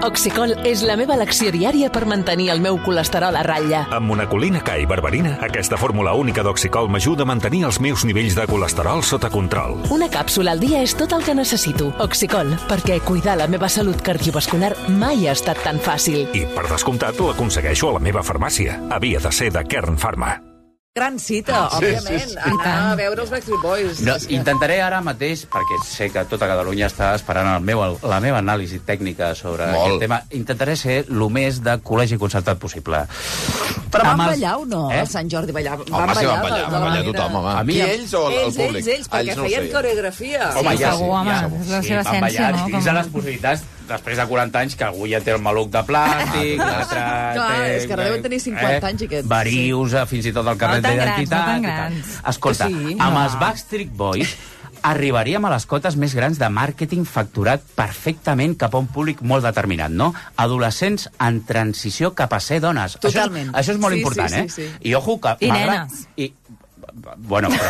Oxicol és la meva elecció diària per mantenir el meu colesterol a ratlla. Amb monacolina K i berberina, aquesta fórmula única d'Oxicol m'ajuda a mantenir els meus nivells de colesterol sota control. Una càpsula al dia és tot el que necessito. Oxicol, perquè cuidar la meva salut cardiovascular mai ha estat tan fàcil. I, per descomptat, l'aconsegueixo a la meva farmàcia. Havia de ser de Kern Pharma. Gran cita, òbviament, anar a veure els Backstreet Boys. No, intentaré ara mateix, perquè sé que tota Catalunya està esperant la meva anàlisi tècnica sobre aquest tema, intentaré ser el més de col·legi concertat possible. Però van ballar o no? A Sant Jordi ballar. Home, sí, van ballar tothom, home. Qui, ells o el públic? Ells, perquè feien coreografia. Home, ja segur, home, és la seva essència, no? Dins de les possibilitats, després de 40 anys, que algú ja té el maluc de plàstic, l'altre... Clar, és que ara deuen tenir 50 anys, aquests. Varius, fins i tot el carnet d'identitat. No tan grans. Escolta, amb els Backstreet Boys arribaríem a les cotes més grans de màrqueting facturat perfectament cap a un públic molt determinat, no? Adolescents en transició cap a ser dones. Totalment. Això és molt important, sí. I ojo que... I nenes. Bueno, però...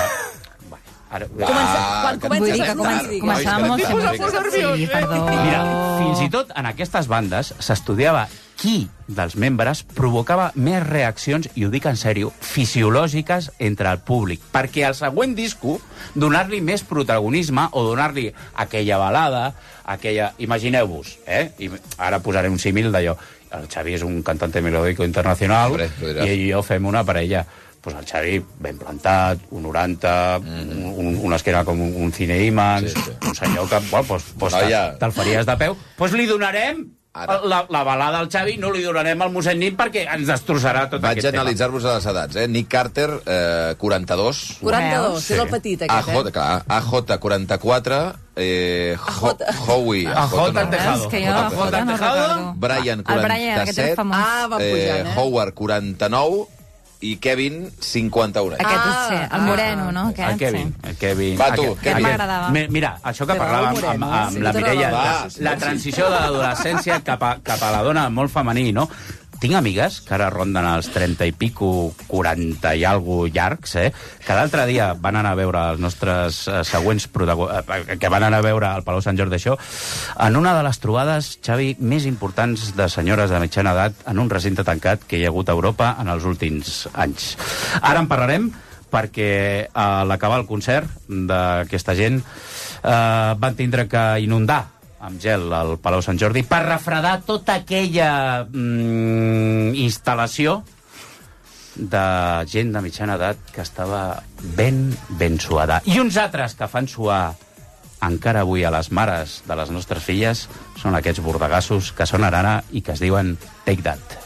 Quan començàvem molt sempre. Sí, perdó. Mira, fins i tot en aquestes bandes s'estudiava qui dels membres provocava més reaccions, i ho dic en sèrio, fisiològiques entre el públic. Perquè al següent disco, donar-li més protagonisme o donar-li aquella balada, aquella... Imagineu-vos, I ara posaré un símil d'allò. El Xavi és un cantante melódico internacional i jo fem una parella. Pues el Xavi, ben plantat, un 90, una esquena com un Cineimans, un senyor que, te'l faries de peu, doncs li donarem la balada al Xavi, no li donarem al mossèn Nin perquè ens destrossarà tot aquest tema. Vaig analitzar-vos a les edats, Nick Carter, 42. 42, és el petit aquest, AJ, 44, Howie, AJ Tejado, Brian, 47, Howard, 49, i Kevin, 51. Aquest és el moreno, no? El Kevin. Va, tu, Aquest m'agradava. Mira, això que parlàvem amb la Mireia, la transició de l'adolescència cap a la dona molt femení, no? Tinc amigues que ara ronden els 30 i pico, 40 i algo llargs, que l'altre dia van anar a veure els nostres següents que van anar a veure al Palau Sant Jordi, això, en una de les trobades, Xavi, més importants de senyores de mitjana edat en un recinte tancat que hi ha hagut a Europa en els últims anys. Ara en parlarem perquè a l'acabar el concert d'aquesta gent van tindre que inundar amb gel al Palau Sant Jordi per refredar tota aquella instal·lació de gent de mitjana edat que estava ben suada. I uns altres que fan suar encara avui a les mares de les nostres filles són aquests bordegassos que sonen ara i que es diuen Take That.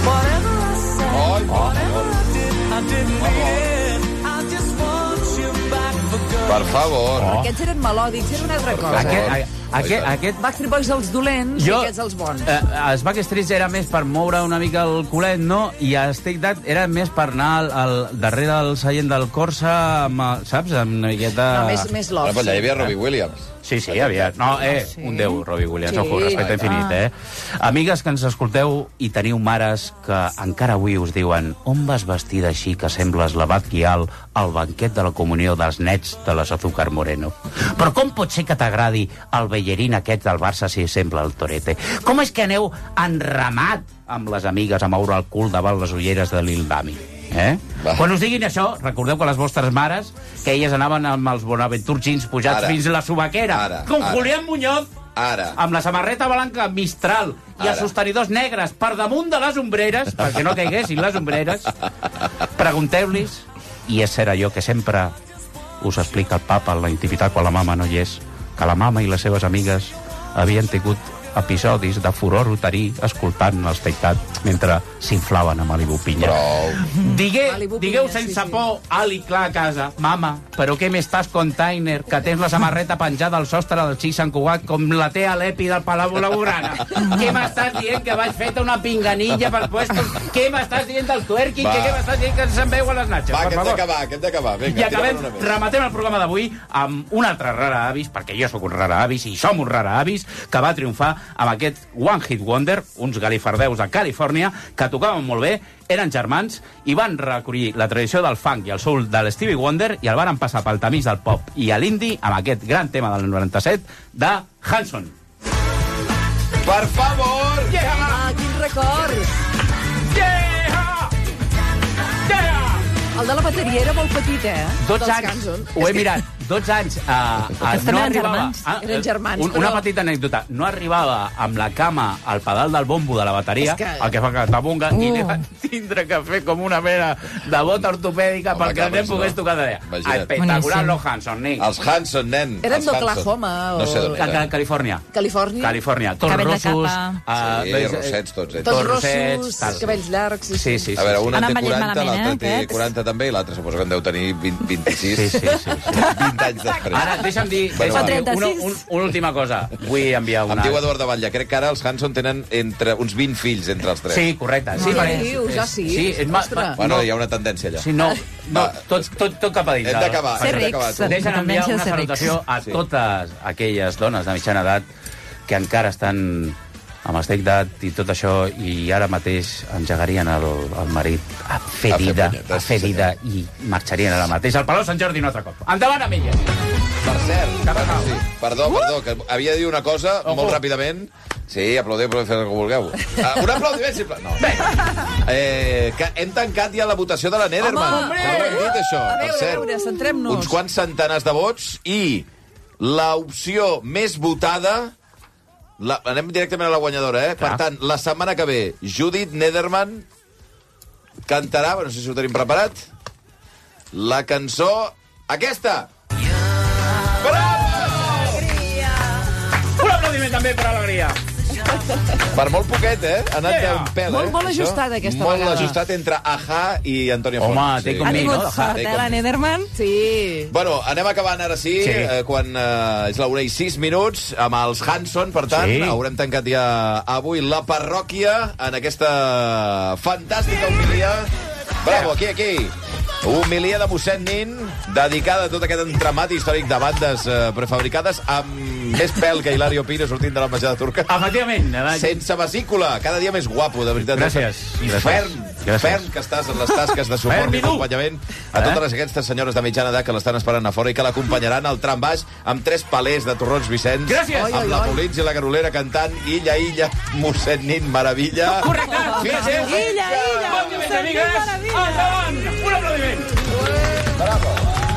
Per favor. Aquests eren melòdics, era una altra cosa. Aquest... Backstreet Boys els dolents i aquests els bons. Els Backstreet era més per moure una mica el culet, no? I els Take That era més per anar darrere del seient del Corsa, saps? Amb una miqueta... No, més love. Però allà hi havia Robbie Williams. Sí, hi havia. No, un déu, Robbie Williams, ojo, respecte infinit, Amigues que ens escolteu i teniu mares que encara avui us diuen on vas vestida així que sembles l'abat Guial al banquet de la comunió dels nets de les Azúcar Moreno? Però com pot ser que t'agradi el ballerín aquest del Barça si sembla el Torete? Com és que aneu enramat amb les amigues a moure el cul davant les ulleres de Lil Dami? Quan us diguin això, recordeu que les vostres mares, que elles anaven amb els Bonaventure jeans pujats fins a la subaquera, com Julián Muñoz, amb la samarreta blanca Mistral i els sostenidors negres per damunt de les ombreres, perquè no caiguessin les ombreres, pregunteu-los, i és cert allò que sempre us explica el papa en la intimitat quan la mama no hi és, que la mama i les seves amigues havien tingut episodis de furor uterí escoltant els Take That mentre s'inflaven a Malibu Pinya. Digueu sense por, alt i clar a casa, mama, però què m'estàs container, que tens la samarreta penjada al sostre del xic Sant Cugat com la té a l'Epi del Palau Blaugrana? Què m'estàs dient que vaig fer una pinganilla per puestos? Què m'estàs dient del twerking? Què m'estàs dient que se'n veu a les natxes? Va, que hem d'acabar. I acabem, rematem el programa d'avui amb un altre rara avis, perquè jo sóc un rara avis i som un rara avis, que va triomfar amb aquest One Hit Wonder, uns galifardeus de Califòrnia, que tocaven molt bé, eren germans, i van recollir la tradició del funk i el soul de l'Stevie Wonder i el van passar pel tamís del pop i a l'indie amb aquest gran tema del 97 de Hanson. Per favor! record! El de la bateria era molt petit, 12 anys, ho he mirat, 12 anys. No arribava... Eren germans, Una petita anècdota. No arribava amb la cama al pedal del bombo de la bateria, el que fa que tabunga, i li van tindre que fer com una mena de bota ortopèdica perquè el nen pogués tocar d'allà. Espectacular, los Hanson, nen. Els Hanson, nen. Eren d'Oklahoma o... No sé d'on era. Califòrnia. Califòrnia. Tots Cabell de rossos. capa. Sí, rossets tots. Tots rossos, cabells llargs. Sí. A veure, un en té Anant veient 40, l'altre malament, té 40 també, i l'altre suposo que en deu tenir 26. Sí. 20 anys després. Ara, deixa'm dir una última cosa. Vull enviar una... Em diu Eduard de Batlle, crec que ara els Hanson tenen entre uns 20 fills entre els tres. Sí, correcte. Sí, sí. Bueno, hi ha una tendència allà. Sí, no, tot cap a dins. Hem d'acabar. Ser rics. Deixa'm enviar una salutació a totes aquelles dones de mitjana edat que encara estan amb estec d'edat i tot això, i ara mateix engegarien el marit a fer vida i marxarien ara mateix al Palau Sant Jordi un altre cop. Endavant, amigues! Per cert, perdó, que havia de dir una cosa molt ràpidament. Sí, aplaudiu, però fer el que vulgueu. Un aplaudiment, sisplau. No. Que hem tancat ja la votació de la Nederman. Home! Ja ho hem dit, això. A veure, centrem-nos. Uns quants centenars de vots i l'opció més votada... Anem directament a la guanyadora, Per tant, la setmana que ve, Judith Nederman cantarà, no sé si ho tenim preparat, la cançó aquesta. Bravo! Un aplaudiment també per Alegria. Per molt poquet, Ha anat d'un pèl, Molt ajustat, aquesta vegada. Molt ajustat entre Aja i Antonio Font. Home, té com Ha mi, no? tingut sort, la Nederman? Sí. Bueno, anem acabant ara sí. Quan és l'una i 6 minuts, amb els Hanson, per tant, haurem tancat ja avui la parròquia en aquesta fantàstica homilia. Bravo, aquí. Homilia de mossèn Nin, dedicada a tot aquest entramat històric de bandes prefabricades, amb més pèl que Hilario Pino sortint de l'ambaixada turca. Efectivament. Sense vesícula, cada dia més guapo, de veritat. Gràcies. I ferm que estàs en les tasques de suport i acompanyament a totes aquestes senyores de mitjana edat que l'estan esperant a fora i que l'acompanyaran al tram baix amb 3 palers de torrons Vicenç. Gràcies. Amb la Molins i la Garolera cantant Illa, mossèn Nin, meravilla. Correcte. Illa. Bon diumenge, amigues. Endavant. Un aplaudiment. Bravo.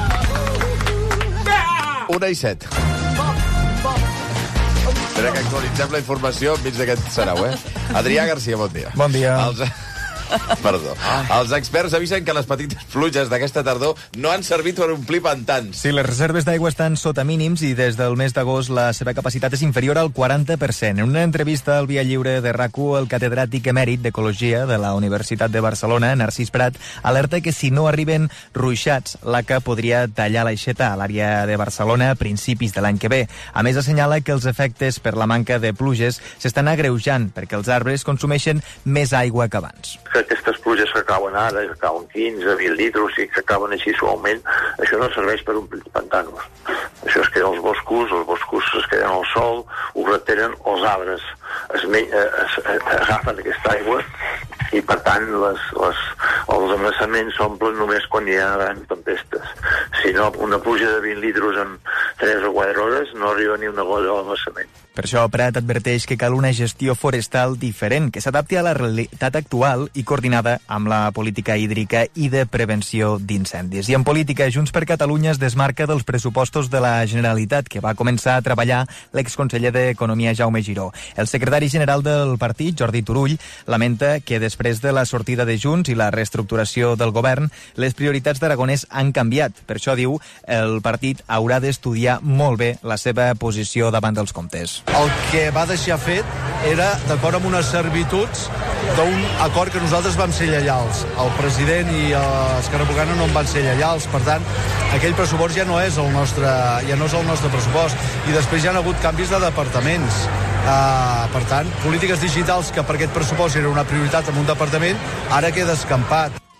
1:07. Espera que actualitzem la informació enmig d'aquest sarau, Adrià Garcia, bon dia. Bon dia. Perdó. Els experts avisen que les petites pluges d'aquesta tardor no han servit per omplir pantans. Sí, les reserves d'aigua estan sota mínims i des del mes d'agost la seva capacitat és inferior al 40%. En una entrevista al Via Lliure de RAC1, el catedràtic emèrit d'Ecologia de la Universitat de Barcelona, Narcís Prat, alerta que si no arriben ruixats, l'ACA podria tallar l'aixeta a l'àrea de Barcelona a principis de l'any que ve. A més, assenyala que els efectes per la manca de pluges s'estan agreujant perquè els arbres consumeixen més aigua que abans. Aquestes pluges que cauen ara, que cauen 15, 20 litres, i que cauen així suaument, això no serveix per omplir pantanos. Això es queda als boscos es queden al sol, ho retenen, els arbres agafen aquesta aigua i, per tant, els embassaments s'omplen només quan hi ha grans tempestes. Si no, una pluja de 20 litres en 3 o 4 hores no arriba ni una gota a l'embassament. Per això, Prat adverteix que cal una gestió forestal diferent, que s'adapti a la realitat actual i coordinada amb la política hídrica i de prevenció d'incendis. I en política, Junts per Catalunya es desmarca dels pressupostos de la Generalitat, que va començar a treballar l'exconseller d'Economia Jaume Giró. El secretari general del partit, Jordi Turull, lamenta que després de la sortida de Junts i la reestructuració del govern, les prioritats d'Aragonès han canviat. Per això, diu, el partit haurà d'estudiar molt bé la seva posició davant dels comptes. El que va deixar fet era d'acord amb unes servituds d'un acord que nosaltres vam ser lleials. El president i Esquerra Republicana no en van ser lleials, per tant, aquell pressupost ja no és el nostre pressupost. I després hi ha hagut canvis de departaments. Per tant, polítiques digitals, que per aquest pressupost era una prioritat en un departament, ara queda escampat.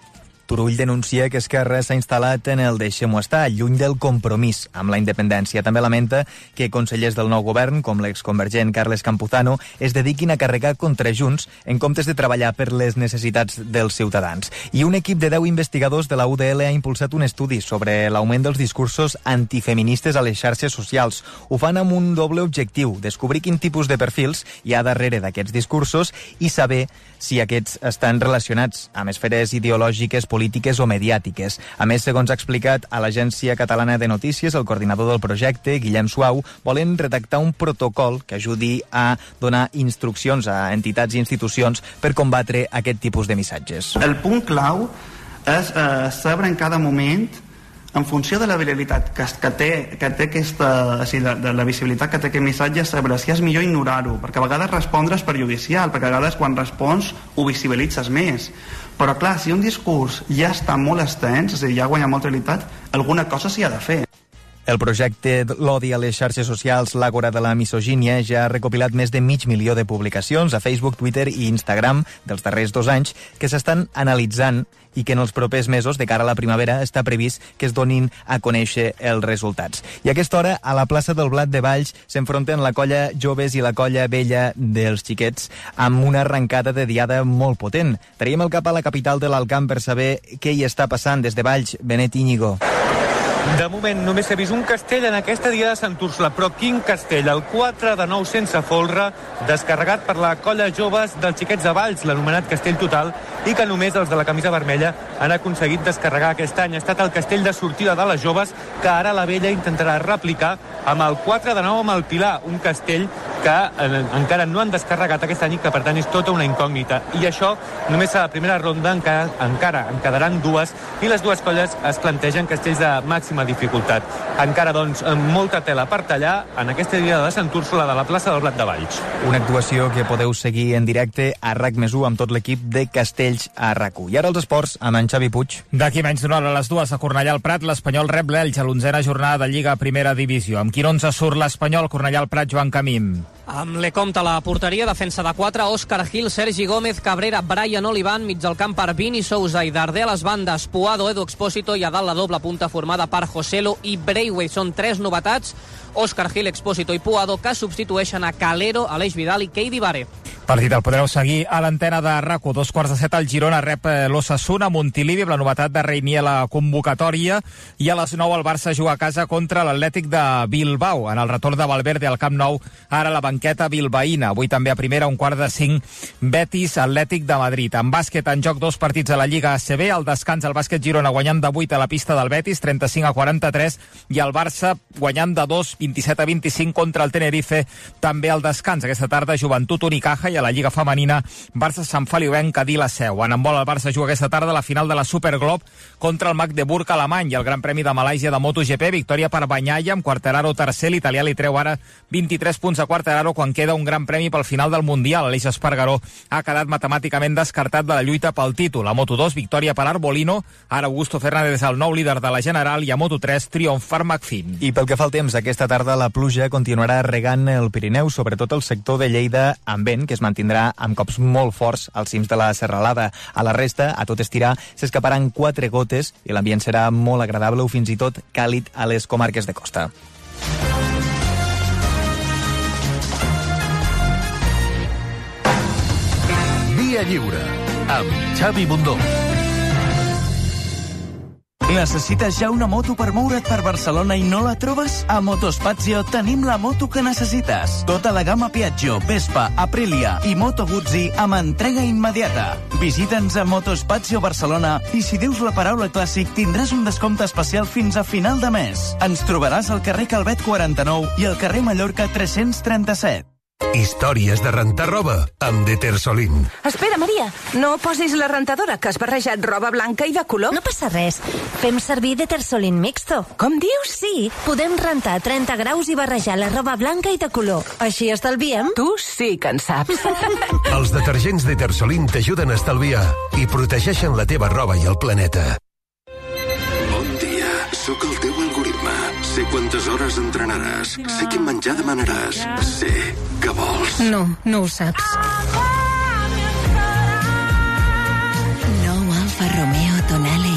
Turull denuncia que Esquerra s'ha instal·lat en el deixem-ho estar, lluny del compromís amb la independència. També lamenta que consellers del nou govern, com l'exconvergent Carles Campuzano, es dediquin a carregar contra Junts en comptes de treballar per les necessitats dels ciutadans. I un equip de 10 investigadors de la UDL ha impulsat un estudi sobre l'augment dels discursos antifeministes a les xarxes socials. Ho fan amb un doble objectiu, descobrir quin tipus de perfils hi ha darrere d'aquests discursos i saber si aquests estan relacionats amb esferes ideològiques, polítiques o mediàtiques. A més, segons ha explicat a l'Agència Catalana de Notícies, el coordinador del projecte, Guillem Suau, volen redactar un protocol que ajudi a donar instruccions a entitats i institucions per combatre aquest tipus de missatges. El punt clau és saber en cada moment, en funció de la viralitat que té aquesta, de la visibilitat que té aquest missatge, saber si és millor ignorar-ho, perquè a vegades respondre és perjudicial, perquè a vegades quan respons ho visibilitzes més. Però clar, si un discurs ja està molt extens, és a dir, ja guanya molta viralitat, alguna cosa s'hi ha de fer. El projecte L'odi a les xarxes socials, l'Àgora de la misogínia, ja ha recopilat més de 500.000 de publicacions a Facebook, Twitter i Instagram dels darrers 2 anys que s'estan analitzant i que en els propers mesos, de cara a la primavera, està previst que es donin a conèixer els resultats. I a aquesta hora, a la plaça del Blat de Valls, s'enfronten la colla joves i la colla vella dels xiquets amb una arrencada de diada molt potent. Traiem el cap a la capital de l'Alcamp per saber què hi està passant des de Valls. Benet Íñigo. De moment només s'ha vist un castell en aquesta dia de Sant Úrsula, però quin castell? El 4 de 9 sense folre, descarregat per la colla joves dels xiquets de Valls, l'anomenat castell total, i que només els de la camisa vermella han aconseguit descarregar aquest any. Ha estat el castell de sortida de les joves que ara la vella intentarà replicar amb el 4 de 9 amb el Pilar, un castell que encara no han descarregat aquest any i que per tant és tota una incògnita. I això només a la primera ronda encara en quedaran 2 i les 2 colles es plantegen castells de màxima dificultat. Encara, doncs, molta tela per tallar en aquesta dia de Sant Úrsula de la plaça del Blat de Valls. Una actuació que podeu seguir en directe a RAC+1 amb tot l'equip de Castells a RAC1. I ara els esports amb en Xavi Puig. D'aquí menys d'una hora a les 2 a Cornellà al Prat, l'Espanyol rep l'Elx a l'11a jornada de Lliga Primera Divisió. Amb quin 11 surt l'Espanyol? Cornellà al Prat, Joan Camín. Amb Lecomte a la porteria, defensa de 4, Òscar Gil, Sergi Gómez, Cabrera, Brian Olivan, mig del camp per Vini Sousa i Darder a les bandes, Puado, Edu Expósito i a dalt la doble punta formada per Joselo i Braithwaite. Són 3 novetats, Òscar Gil, Expósito i Puado, que substitueixen a Calero, Aleix Vidal i Keidi Bare. Partit el podreu seguir a l'antena de RAC1. 2:15 el Girona rep l'Osasuna, Montilivi, amb la novetat de Reinier a la convocatòria, i a les 9 el Barça juga a casa contra l'Atlètic de Bilbao. En el retorn de Valverde al Camp Nou, ara la banqueta bilbaïna. Avui també a primera, 4:45, Betis, Atlètic de Madrid. En bàsquet, en joc 2 partits a la Lliga ACB. Al descans, el bàsquet Girona guanyant de 8 a la pista del Betis, 35-43, i el Barça guanyant de 2, 27-25 contra el Tenerife, també al descans. Aquesta tarda, Joventut Unicaja, i a la Lliga Femenina, Barça Sant Feliuenc, Cadí la Seu. En handbol, el Barça juga aquesta tarda la final de la Superglob contra el Magdeburg alemany, i el Gran Premi de Malàisia de MotoGP, victòria per Bagnaia, amb Quartararo tercer. L'italià li treu ara 23 punts a Quartararo quan queda un Gran Premi pel final del Mundial. Aleix Espargaró ha quedat matemàticament descartat de la lluita pel títol. A Moto2, victòria per Arbolino, ara Augusto Fernández és el nou líder de la General, i a Moto3, triomf per McFin. I pel que fa al temps, aquesta tarda la pluja continuarà regant el Pirineu, sobretot el sector de Lleida amb vent, que es mantindrà amb cops molt forts als cims de la serralada. A la resta, a tot estirar, s'escaparan 4 gotes i l'ambient serà molt agradable o fins i tot càlid a les comarques de costa. Via Lliure, amb Xavi Bundó. Necessites ja una moto per moure't per Barcelona i no la trobes? A Motospazio tenim la moto que necessites. Tota la gamma Piaggio, Vespa, Aprilia i Moto Guzzi amb entrega immediata. Visita'ns a Motospazio Barcelona i si dius la paraula clàssic tindràs un descompte especial fins a final de mes. Ens trobaràs al carrer Calvet 49 i al carrer Mallorca 337. Històries de rentar roba amb Detersolin. Espera, Maria, no posis la rentadora, que has barrejat roba blanca i de color. No passa res. Fem servir Detersolin mixto. Com dius? Sí, podem rentar a 30 graus i barrejar la roba blanca i de color. Així estalviem. Tu sí que en saps. Els detergents Detersolin t'ajuden a estalviar i protegeixen la teva roba i el planeta. Bon dia, sóc el teu algoritme. Sé quantes hores entrenaràs. Sé quin menjar demanaràs. Sé què vols. No, no ho saps. Nou Alfa Romeo Tonale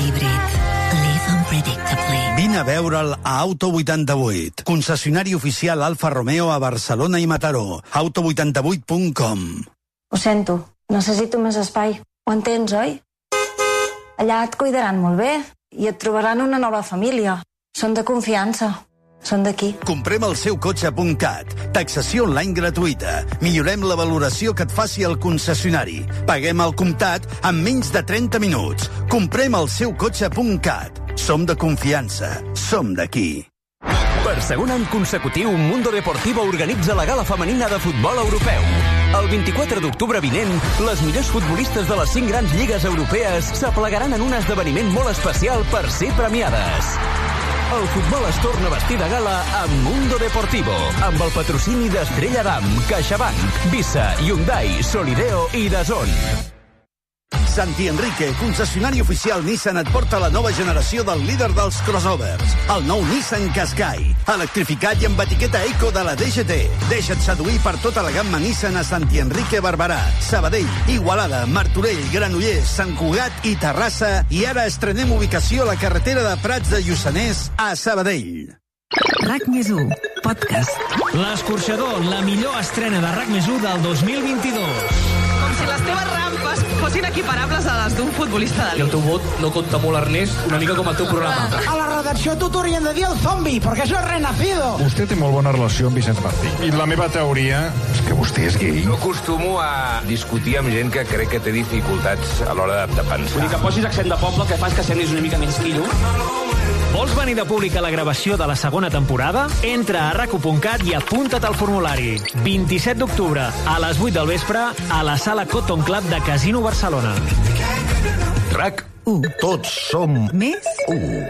Vine a veure'l a Auto 88, concessionari oficial Alfa Romeo a Barcelona i Mataró. Auto88.com. Ho sento, necessito més espai. Ho entens, oi? Allà et cuidaran molt bé i et trobaran una nova família. Són de confiança. Són d'aquí. Comprem el seu cotxe.cat. Taxació online gratuïta. Millorem la valoració que et faci el concessionari. Paguem al comptat en menys de 30 minuts. Comprem el seu cotxe.cat. Som de confiança. Som d'aquí. Per segon any consecutiu, Mundo Deportivo organitza la gala femenina de futbol europeu. El 24 d'octubre vinent, les millors futbolistes de les 5 grans lligues europees s'aplegaran en un esdeveniment molt especial per ser premiades. El futbol es torna a vestir de gala amb Mundo Deportivo, amb el patrocini d'Estrella Damm, CaixaBank, Visa, Hyundai, Solideo i DAZN. Santi Enrique, concessionari oficial Nissan, et porta la nova generació del líder dels crossovers, el nou Nissan Qashqai, electrificat i amb etiqueta eco de la DGT. Deixa't seduir per tota la gamma Nissan a Santi Enrique Barberà, Sabadell, Igualada, Martorell, Granollers, Sant Cugat i Terrassa, i ara estrenem ubicació a la carretera de Prats de Lluçanès a Sabadell. RAC+1, podcast. L'Escorxador, la millor estrena de RAC+1 del 2022. Com si les teves rampes fossin equiparables a les d'un futbolista I el teu vot no compta molt, Ernest, una mica com el teu programa. A la redacció tu t'haurien de dir el zombi, perquè això és renacido. Vostè té molt bona relació amb Vicenç Martí. I la meva teoria és que vostè és gay. No acostumo a discutir amb gent que crec que té dificultats a l'hora de pensar. Vull dir que posis accent de poble, que fas que semblis una mica menys quilo. Vols venir de públic a la gravació de la segona temporada? Entra a rac1.cat i apunta't al formulari. 27 d'octubre, a les 8 del vespre, a la sala Cotton Club de Casino Barcelona. RAC1. Tots som més 1.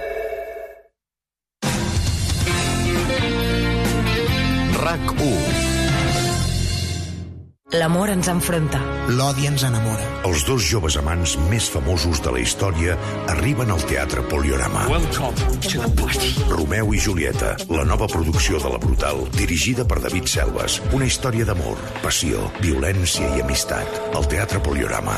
RAC1. L'amor ens enfronta. L'odi ens enamora. Els dos joves amants més famosos de la història arriben al Teatre Poliorama. Welcome to the party. Romeu i Julieta, la nova producció de La Brutal, dirigida per David Selves. Una història d'amor, passió, violència i amistat. Al Teatre Poliorama.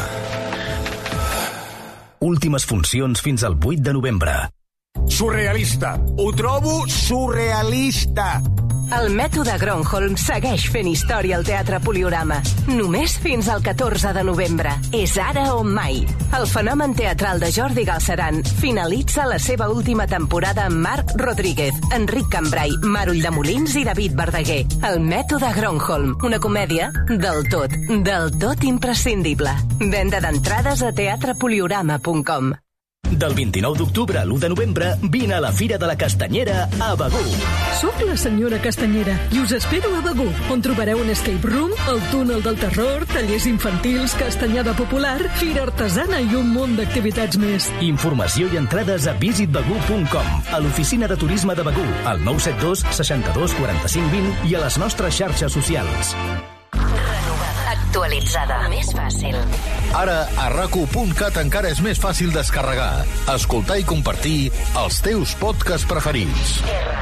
Últimes funcions fins al 8 de novembre. Surrealista. Ho trobo surrealista. El mètode Gronholm segueix fent història al Teatre Poliorama. Només fins al 14 de novembre. És ara o mai. El fenomen teatral de Jordi Galceran finalitza la seva última temporada amb Marc Rodríguez, Enric Cambrai, Maro Ulldemolins i David Verdaguer. El mètode Gronholm, una comèdia del tot imprescindible. Venda d'entrades a teatrepoliorama.com. Del 29 d'octubre a l'1 de novembre, vine a la Fira de la Castanyera a Begur. Soc la senyora Castanyera i us espero a Begur, on trobareu un escape room, el túnel del terror, tallers infantils, castanyada popular, fira artesana i un munt d'activitats més. Informació i entrades a visitbegur.com, a l'oficina de turisme de Begur, al 972 62 45 20 i a les nostres xarxes socials. Actualitzada. Més fàcil. Ara, a RAC1.cat encara és més fàcil descarregar, escoltar i compartir els teus podcasts preferits.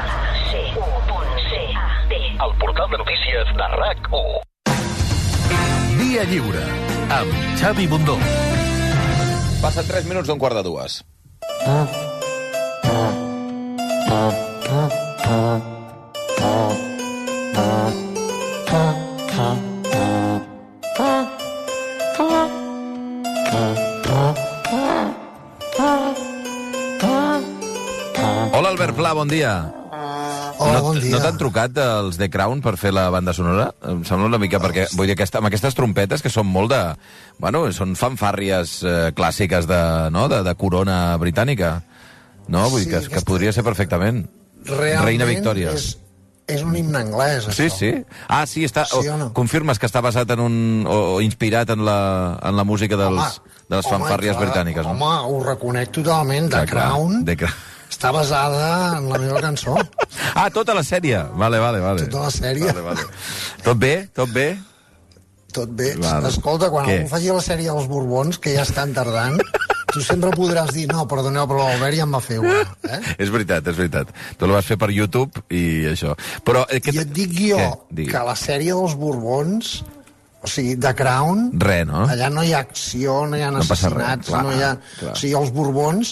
El portal de notícies de RAC1. Via Lliure, amb Xavi Bundó. Passen 3 minuts d'un quart de 2. Hola, Albert Pla, bon dia. Hola, bon dia. No t'han trucat els The Crown per fer la banda sonora? Em sembla una mica, perquè vull dir, amb aquestes trompetes que són molt de... Bueno, són fanfàrries clàssiques de corona britànica, no? Vull dir que podria ser perfectament. Realment Reina Victòria. És un himne anglès, això. Sí, sí. Ah, sí, està... Sí o no? Confirmes que està basat en un... o inspirat en la música de les fanfàrries britàniques, no? Home, ho reconec totalment. The Crown està basada en la meva cançó. Ah, tota la sèrie. Vale. Tota la sèrie. Vale. Tot bé? Tot bé. Vale. Escolta, quan algú faci la sèrie dels Borbons, que ja estan tardant, tu sempre podràs dir, no, perdoneu, però l'Albert ja em va fer una. És veritat. Tu la vas fer per YouTube i això. Però, I et dic jo que la sèrie dels Borbons, o sigui, The Crown, no? Allà no hi ha acció, no hi ha assassinats, no hi ha... O sigui, els Borbons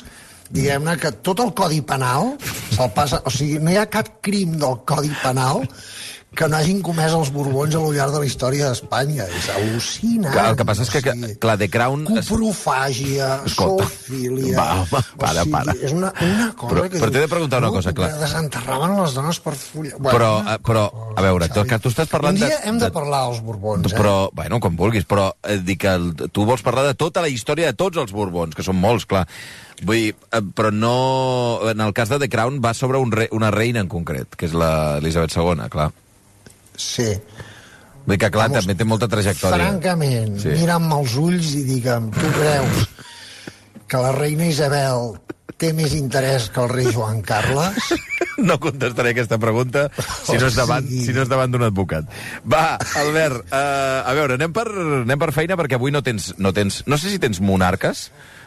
diguem-ne que tot el Codi Penal se'l passa... O sigui, no hi ha cap crim del Codi Penal que no hagin comès els Borbons a lo llarg de la història d'Espanya. És al·lucinant. El que passa és que, clar, The Crown... Coprofàgia, zoofília... Para. És una cosa que... Però t'he de preguntar una cosa, clar. Desenterraven les dones per follar... Però, a veure, que tu estàs parlant de... Un dia hem de parlar dels Borbons, Però, bueno, com vulguis, però dic que tu vols parlar de tota la història de tots els Borbons, que són molts, clar. Vull dir, però no... En el cas de The Crown va sobre una reina en concret, que és l'Elisabet II, clar. Sí. Vull dir que, clar, també té molta trajectòria. Francament, mira'm als ulls i digue'm, tu creus que la reina Isabel té més interès que el rei Joan Carles? No contestaré aquesta pregunta si no és davant d'un advocat. Va, Albert, a veure, anem per feina, perquè avui no tens... No sé si tens monarques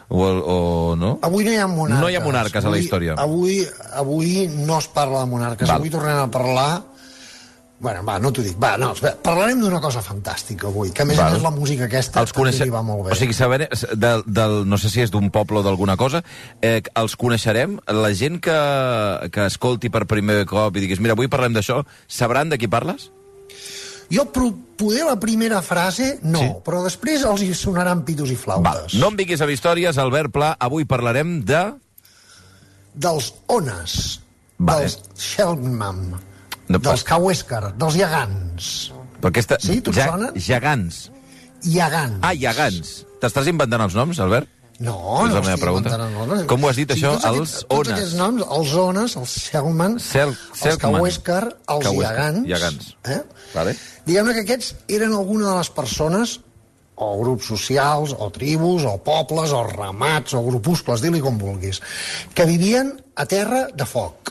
o no? Avui no hi ha monarques. No hi ha monarques a la història. Avui no es parla de monarques. Avui tornem a parlar... Bueno, no t'ho dic. Parlarem d'una cosa fantàstica avui, que a més a més la música aquesta també li va molt bé. O sigui, no sé si és d'un poble o d'alguna cosa, els coneixerem? La gent que escolti per primer cop i diguis, mira, avui parlem d'això, sabran de qui parles? Jo poder la primera frase, no, però després els hi sonaran pitos i flautes. No em vinguis amb històries, Albert Pla, avui parlarem de... Dels Ones, dels Shelman, dels Kauescar, dels Iagans. Però aquesta... Sí, tu et sonen? Iagans. Iagans. Ah, Iagans. T'estàs inventant els noms, Albert? No, no estic inventant els noms. Com ho has dit, això? Els Ones. Tots aquests noms, els Ones, els Shelman, els Kauescar, els Iagans. Vale. Diguem-ne que aquests eren alguna de les persones, o grups socials, o tribus, o pobles, o ramats, o grupuscles, digue-li com vulguis, que vivien a terra de foc.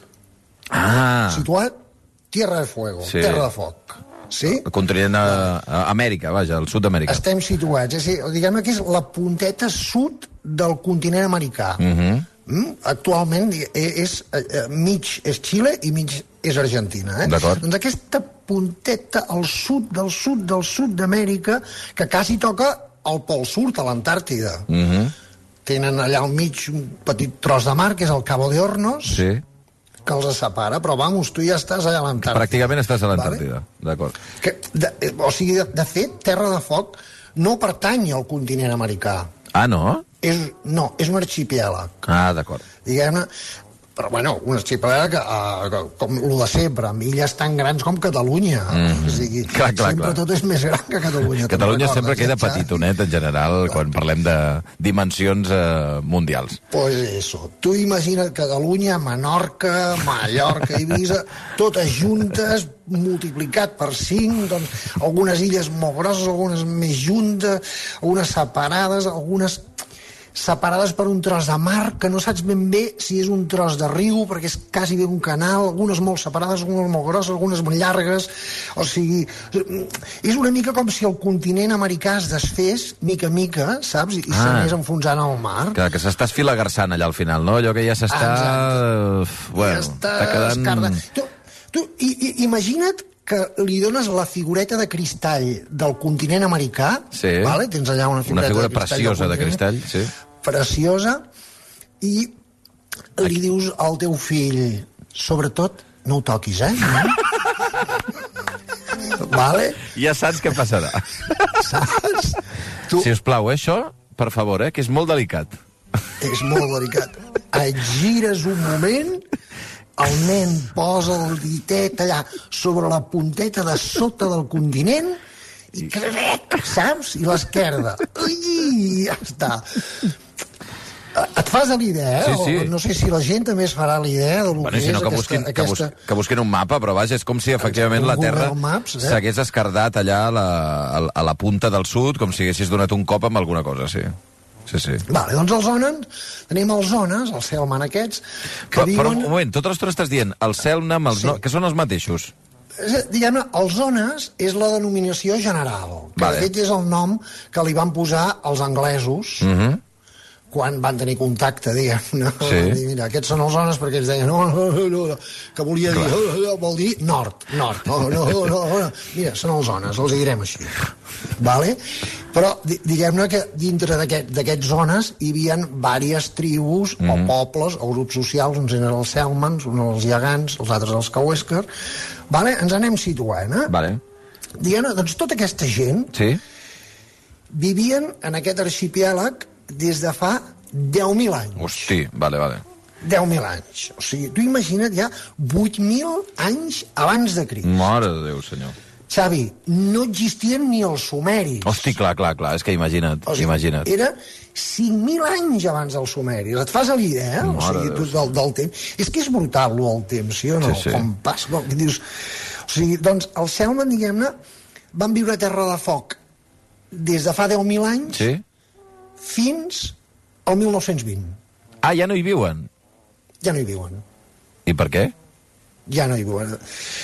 Situat Tierra de Fuego, Terra de Foc. Sí? El continent Amèrica, vaja, el sud d'Amèrica. Estem situats. Diguem-ne que és la punteta sud del continent americà. Actualment mig és Xile i mig és Argentina. D'acord. Doncs aquesta punteta al sud del sud del sud d'Amèrica, que quasi toca al Pol Sud, a l'Antàrtida. Tenen allà al mig un petit tros de mar, que és el Cabo de Hornos, que els separa, però vamos, tu ja estàs allà a l'Antàrtida. Pràcticament estàs a l'Antàrtida, d'acord. O sigui, de fet, Terra de Foc no pertany al continent americà. Ah, no? No, és un arxipièlag. Ah, d'acord. Diguem-ne, però bueno, un arxipièlag com el de sempre, amb illes tan grans com Catalunya. O sigui, sempre tot és més gran que Catalunya. Catalunya sempre queda petitonet, en general, quan parlem de dimensions mundials. Pues eso. Tu imagina't Catalunya, Menorca, Mallorca, Eivissa, totes juntes, multiplicat per 5, doncs algunes illes molt grosses, algunes més juntes, algunes separades per un tros de mar, que no saps ben bé si és un tros de riu, perquè és quasi bé un canal, algunes molt separades, algunes molt grosses, algunes molt llargues. O sigui, és una mica com si el continent americà es desfés, mica a mica, saps? I s'anés enfonsant al mar. Que s'està esfilagarçant allà al final, no? Allò que ja s'està... Bueno, està quedant... Tu imagina't que li dones la figureta de cristall del continent americà, vale? Tens allà una figura preciosa de cristall, preciosa, i li dius al teu fill, sobretot, no ho toquis, Vale? Ja saps què passarà. Saps? Sisplau, això, per favor, que és molt delicat. És molt delicat. Et gires un moment... El nen posa el ditet allà sobre la punteta de sota del continent i crec, saps? I l'esquerda. Ui, ja està. Et fas a l'idea, Sí. No sé si la gent també es farà l'idea del que és aquesta... Que busquin un mapa, però vaja, és com si efectivament la Terra s'hagués escardat allà a la punta del sud, com si haguessis donat un cop amb alguna cosa, sí. Vale, doncs els Ones, tenim els Ones, els Selman aquests, que diuen... Però un moment, tota l'estona estàs dient el Selman, que són els mateixos. Diguem-ne, els Ones és la denominació general, que de fet és el nom que li van posar els anglesos quan van tenir contacte, diguem-ne. Mira, aquests són els Ones perquè ells deien que volia dir, vol dir nord. No. Mira, són els Ones, els direm així. Vale? Però diguem-ne que dintre d'aquestes zones hi havia diverses tribus o pobles o grups socials, uns eren els Selmans, uns els Yagans, els altres els Kawéskar. Vale? Ens anem situant, Vale. Diguem-ne, doncs tota aquesta gent vivien en aquest arxipièlag des de fa 10.000 anys. Hosti, vale. 10.000 anys. O sigui, tu imagina't ja 8.000 anys abans de Crist. Mare de Déu, senyor. Xavi, no existien ni els sumeris. Hosti, clar, és que imagina't, o sigui, Era 5.000 anys abans dels sumeris. Et fas a l'idea, o sigui, del temps. És que és brutal, el temps, sí o no? Sí. Com passa, com dius... O sigui, doncs, els Selman, diguem-ne, van viure a Terra de Foc des de fa 10.000 anys fins al 1920. Ah, ja no hi viuen? Ja no hi viuen. I per què? Ja no hi viuen.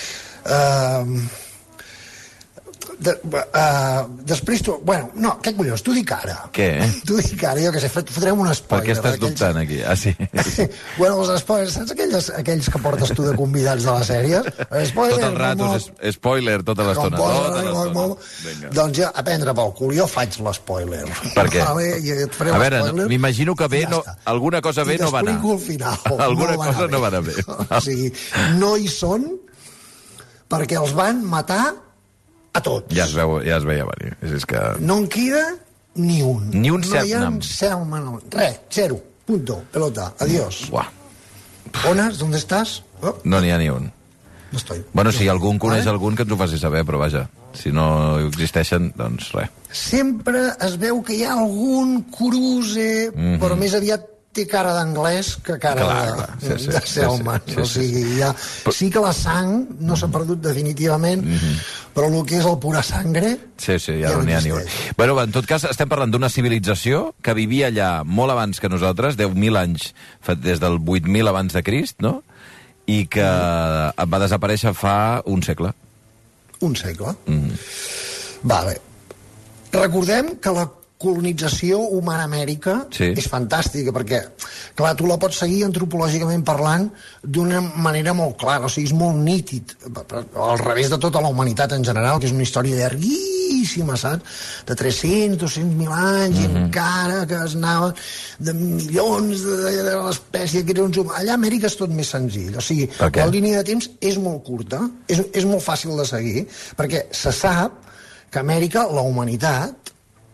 Després tu... Bueno, no, què collons, t'ho dic ara. Què? T'ho dic ara, jo què sé, fotrem un spoiler. Per què estàs dubtant aquí? Ah, sí. Bueno, els spoilers, saps aquells que portes tu de convidats de les sèries? Spoiler, tot el rato, spoiler, tota l'estona. Doncs ja, a prendre pel cul, jo faig l'espoiler. Per què? A veure, m'imagino que bé, alguna cosa bé no va anar. I t'explico al final. Alguna cosa no va anar bé. O sigui, no hi són perquè els van matar a tots. Ja es veia venir. És que... No en queda ni un. Ni un Selman. Res, zero, punto, pelota, adiós. Ones, ¿dónde estás? No n'hi ha ni un. No estoy. Bueno, si algun coneix algun que ens ho faci saber, però vaja, si no existeixen, doncs res. Sempre es veu que hi ha algun cruce, però més aviat té cara d'anglès que cara de Selman. O sigui, sí que la sang no s'ha perdut definitivament, però el que és el pura sangre... Sí, ja no n'hi ha ni un. Bueno, en tot cas, estem parlant d'una civilització que vivia allà molt abans que nosaltres, 10.000 anys, des del 8.000 abans de Crist, no? I que va desaparèixer fa un segle. Un segle? Vale. Recordem que la colonització humana a Amèrica és fantàstica, perquè, clar, tu la pots seguir antropològicament parlant d'una manera molt clara, o sigui, és molt nítid, al revés de tota la humanitat en general, que és una història llarguíssima, saps? De 300, 200.000 anys, i encara que es anaven de milions de l'espècie que era uns humans. Allà a Amèrica és tot més senzill, o sigui, la línia de temps és molt curta, és molt fàcil de seguir, perquè se sap que a Amèrica la humanitat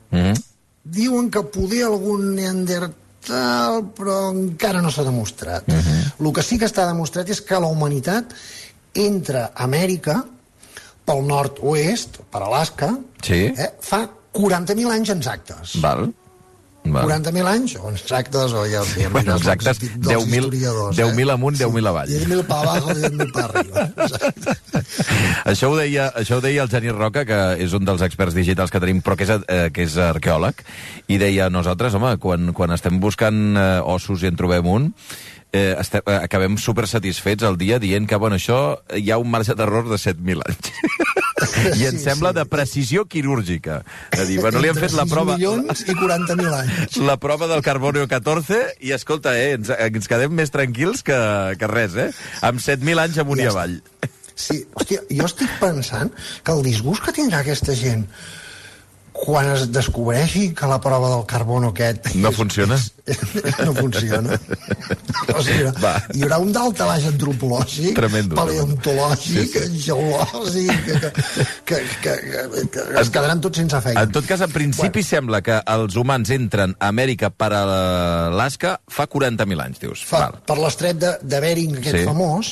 diuen que poder algun neandertal, però encara no s'ha demostrat. El que sí que està demostrat és que la humanitat entra a Amèrica pel nord-oest, per Alaska, fa 40.000 anys exactes. Val. 40.000 anys, o exactes, o ja... Bueno, exactes, 10.000 amunt, 10.000 avall. 10.000 pa abajo, 10.000 pa arriba. Això ho deia el Genís Roca, que és un dels experts digitals que tenim, però que és arqueòleg, i deia, nosaltres, home, quan estem buscant ossos i en trobem un, acabem supersatisfets el dia dient que, bueno, això hi ha un marge d'error de 7.000 anys. I ens sembla de precisió quirúrgica. De dir, bueno, li han fet la prova... 6 milions i 40.000 anys. La prova del carbonio 14, i escolta, ens quedem més tranquils que res, amb 7.000 anys amunt i avall. Sí, hòstia, jo estic pensant que el disgust que tindrà aquesta gent quan es descobreixi que la prova del carbono aquest... No funciona? No funciona. O sigui, hi haurà un daltabaix antropològic, paleontològic, geològic, que es quedaran tots sense feina. En tot cas, en principi sembla que els humans entren a Amèrica per a Alaska fa 40.000 anys, dius. Per l'estret de Bering, aquest famós,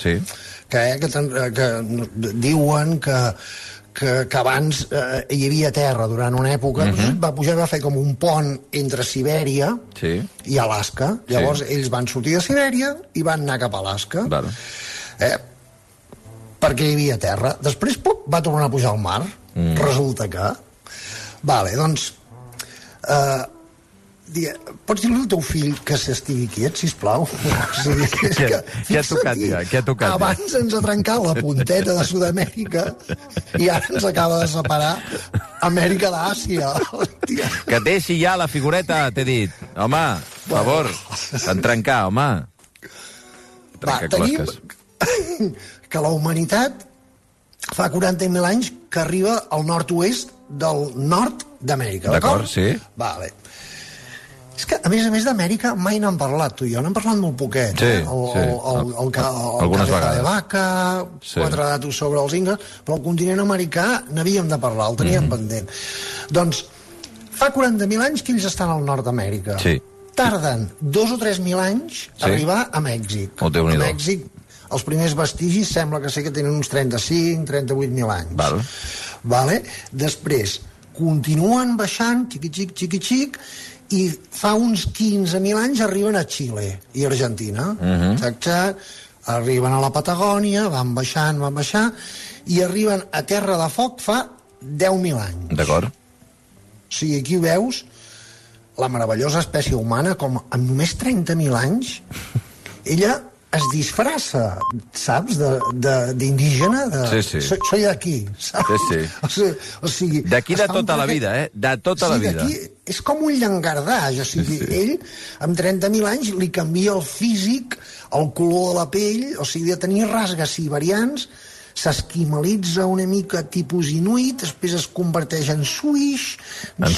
que diuen que abans hi havia terra durant una època, va pujar, va fer com un pont entre Sibèria i Alaska. Llavors ells van sortir de Sibèria i van anar cap a Alaska, perquè hi havia terra. Després va tornar a pujar al mar. Resulta que... Vale, doncs... Pots dir-li al teu fill que s'estigui quiet, sisplau? Què ha tocat ja? Abans ens ha trencat la punteta de Sud-amèrica i ara ens acaba de separar Amèrica d'Àsia. Que deixi ja la figureta, t'he dit. Home, per favor, en trencar, home. Tenim que la humanitat fa 40.000 anys que arriba al nord-oest del nord d'Amèrica, d'acord? Sí. Vale. És que, a més d'Amèrica, mai n'han parlat, tu i jo. N'han parlat molt poquet. Sí, el algunes vegades. De vaca, 4 datos sobre els incas, però el continent americà n'havíem de parlar, el teníem pendent. Doncs, fa 40.000 anys que ells estan al nord d'Amèrica. Sí. Tarden 2 o 3.000 anys a arribar a Mèxic. Oh, Déu-n'hi-do. A Mèxic, els primers vestigis sembla que que tenen uns 35-38.000 anys. Vale? Després, continuen baixant, xiqui-xic, i fa uns 15.000 anys arriben a Xile i Argentina. Xac-xac, arriben a la Patagònia, van baixant, i arriben a Terra de Foc fa 10.000 anys. D'acord. O sigui, aquí veus la meravellosa espècie humana, com en només 30.000 anys, ella es disfressa, saps, d'indígena. Sí. Soy d'aquí, saps? Sí. O sigui... D'aquí de tota la vida, De tota la vida. Sí, és com un llangardaix, o sigui, ell, amb 30.000 anys, li canvia el físic, el color de la pell, o sigui, de tenir rasgues siberians, s'esquimalitza una mica tipus inuit, després es converteix en suix, en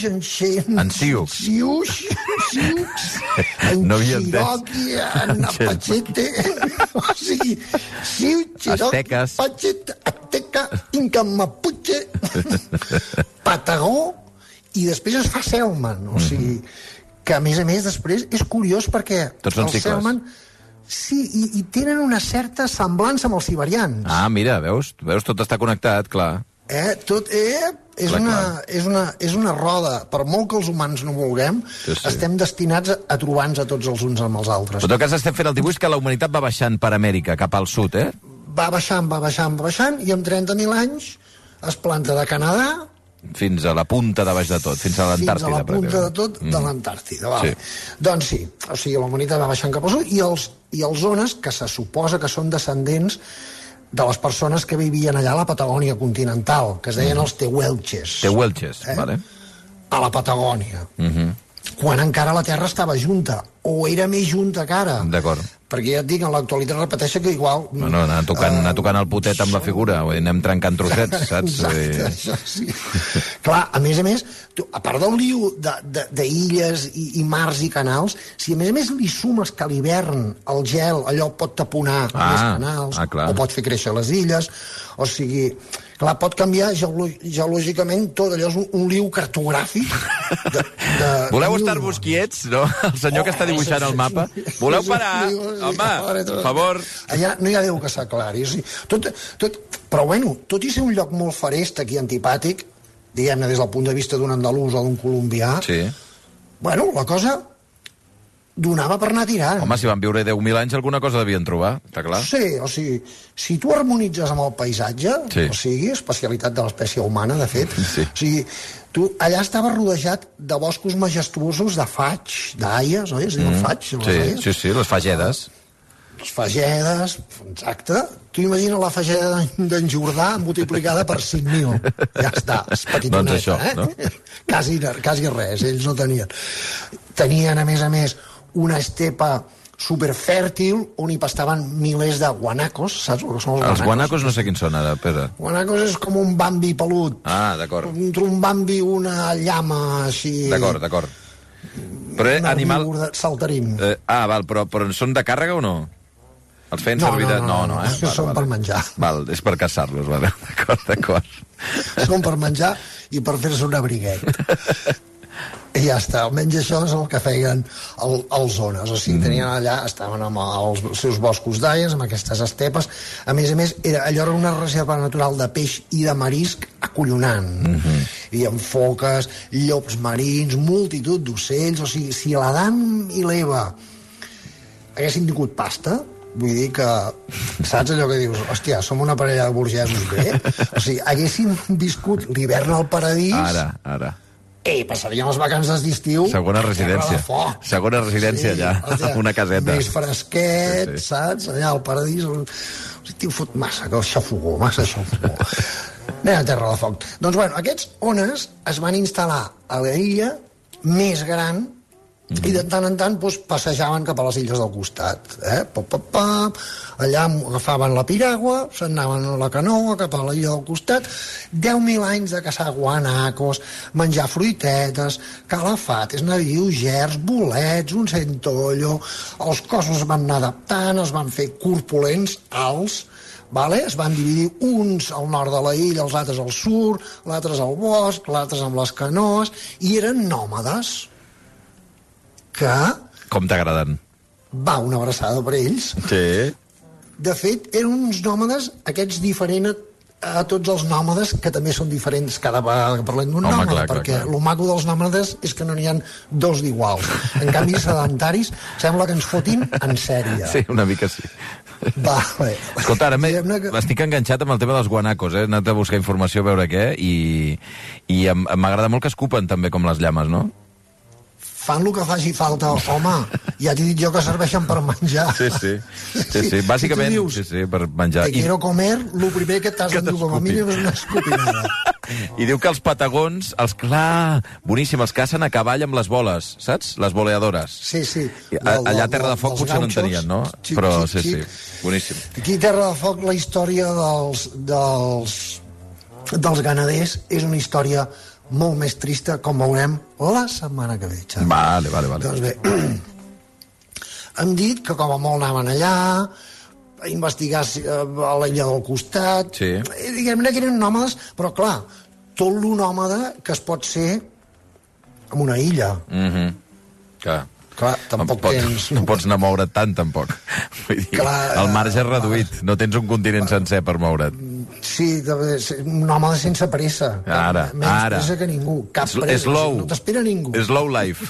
siux, en xiroqui, en apachete, o sigui, siux, xiroqui, apachete, azteca, inca, mapuche, patagó, i després es fa Selman, o sigui, que a més després és curiós perquè el Selman... Sí, i tenen una certa semblança amb els siberians. Ah, mira, veus, tot està connectat, clar. És una roda. Per molt que els humans no vulguem, estem destinats a trobar-nos a tots els uns amb els altres. En tot cas, estem fent el dibuix que la humanitat va baixant per Amèrica, cap al sud, Va baixant, i amb 30.000 anys es planta de Canadà fins a la punta de baix de tot, fins a l'Antàrtida. Fins a la punta de tot de l'Antàrtida, vale. Doncs sí, o sigui, la humanitat va baixant cap al sud, i els zones que se suposa que són descendents de les persones que vivien allà a la Patagònia continental, que es deien els tehuelches. Vale. A la Patagònia. Quan encara la Terra estava junta, o era més junta que ara. D'acord. Perquè ja et dic, en l'actualitat repeteixo que igual... Bueno, anar tocant el potet amb la figura, anem trencant trossets, saps? Exacte, això sí. Clar, a més, a part del liu d'illes i mars i canals, si a més li sumes que a l'hivern el gel allò pot taponar més canals, o pot fer créixer les illes, o sigui... Clar, pot canviar geològicament tot, allò és un liu cartogràfic Voleu estar-vos quiets, no? El senyor que està dibuixant el mapa. Voleu parar? Home, per favor. Allà no hi ha Déu que s'aclari. Però bueno, tot i ser un lloc molt farest aquí, antipàtic, diguem-ne des del punt de vista d'un andalús o d'un colombià, bueno, la cosa donava per anar tirant. Home, si van viure 10.000 anys, alguna cosa devien trobar, està clar? Sí, o sigui, si tu harmonitzes amb el paisatge, o sigui, especialitat de l'espècie humana, de fet, o sigui, tu allà estaves rodejat de boscos majestuosos de faig, d'aies, oi? Es diuen faig? Sí, les fagedes. Les fagedes, exacte. Tu imagina la fageda d'en Jordà multiplicada per 5.000. Ja està, és petitoneta, doncs això, no? Quasi res, ells no tenien. Tenien, a més, una estepa superfèrtil on hi pastaven milers de guanacos, saps el que són els guanacos? Els guanacos no sé quins són ara, Pere. Guanacos és com un bambi pelut. Ah, d'acord. Entre un bambi i una llama així... D'acord. Però animal... saltarín. Val, però són de càrrega o no? Els feien servir de... No, són per menjar. Val, és per caçar-los, vale. D'acord. Són per menjar i per fer-se un abriguet. I ja està, almenys això és el que feien els zones, o sigui, tenien allà, estaven amb els seus boscos d'aies, amb aquestes estepes, a més, allò era una reserva natural de peix i de marisc acollonant. Hi havia foques, llops marins, multitud d'ocells, o sigui, si l'Adam i l'Eva haguessin tingut pasta, vull dir que, saps allò que dius, hòstia, som una parella de burgesos bé? O sigui, haguessin viscut l'hivern al paradís... Ara. Passaríem les vacances d'estiu... Segona residència allà, una caseta. Més fresquet, saps? Allà al paradís... T'ho fot massa xafogó. Anem a Terra de Foc. Doncs, bueno, aquests ones es van instal·lar a l'illa més gran I de tant en tant passejaven cap a les illes del costat. Allà agafaven la piragua, se'n anaven a la canoa cap a l'illa del costat. 10.000 anys de caçar guanacos, menjar fruitetes, calafates, navius, gers, bolets, un centollo. Els cossos es van anar adaptant, es van fer corpulents, alts, vale? Es van dividir uns al nord de la illa, els altres al sud, l'altres al bosc, l'altres amb les canoes, i eren nòmades que... Com t'agraden? Va, una abraçada per ells. Sí. De fet, eren uns nòmades, aquests diferents a tots els nòmades, que també són diferents cada vegada que parlem d'un nòmada, perquè el maco dels nòmades és que no n'hi ha dos d'iguals. En canvi, sedentaris, sembla que ens fotin en sèrie. Sí, una mica sí. Vale. Escolta, ara estic enganxat amb el tema dels guanacos, He anat a buscar informació, a veure què, i m'agrada molt que escupen també com les llames, no? Fan el que faci falta, home. Ja t'he dit jo que serveixen per menjar. Sí. Bàsicament, sí, per menjar. Te quiero comer, el primer que t'has d'endur com a mínim és una escopinada. I diu que els patagons, boníssim, els cacen a cavall amb les boles, saps? Les boleadores. Sí. Allà a Terra de Foc potser no en tenien, no? Però sí, boníssim. Aquí a Terra de Foc la història dels ganaders és una història molt més trista, com veurem la setmana que ve, Xavi. Vale. Doncs bé, hem dit que com a molt anaven allà a investigar a l'illa del costat. Sí. Diguem-ne que eren nòmades, però clar, tot lo nòmada que es pot ser en una illa. Clar, tampoc no pots anar a moure't tant, tampoc. Vull dir, el marge és reduït. No tens un continent sencer per moure't. Sí, un home sense pressa. Menys pressa que ningú. Cap pressa. No t'espera ningú. Slow life.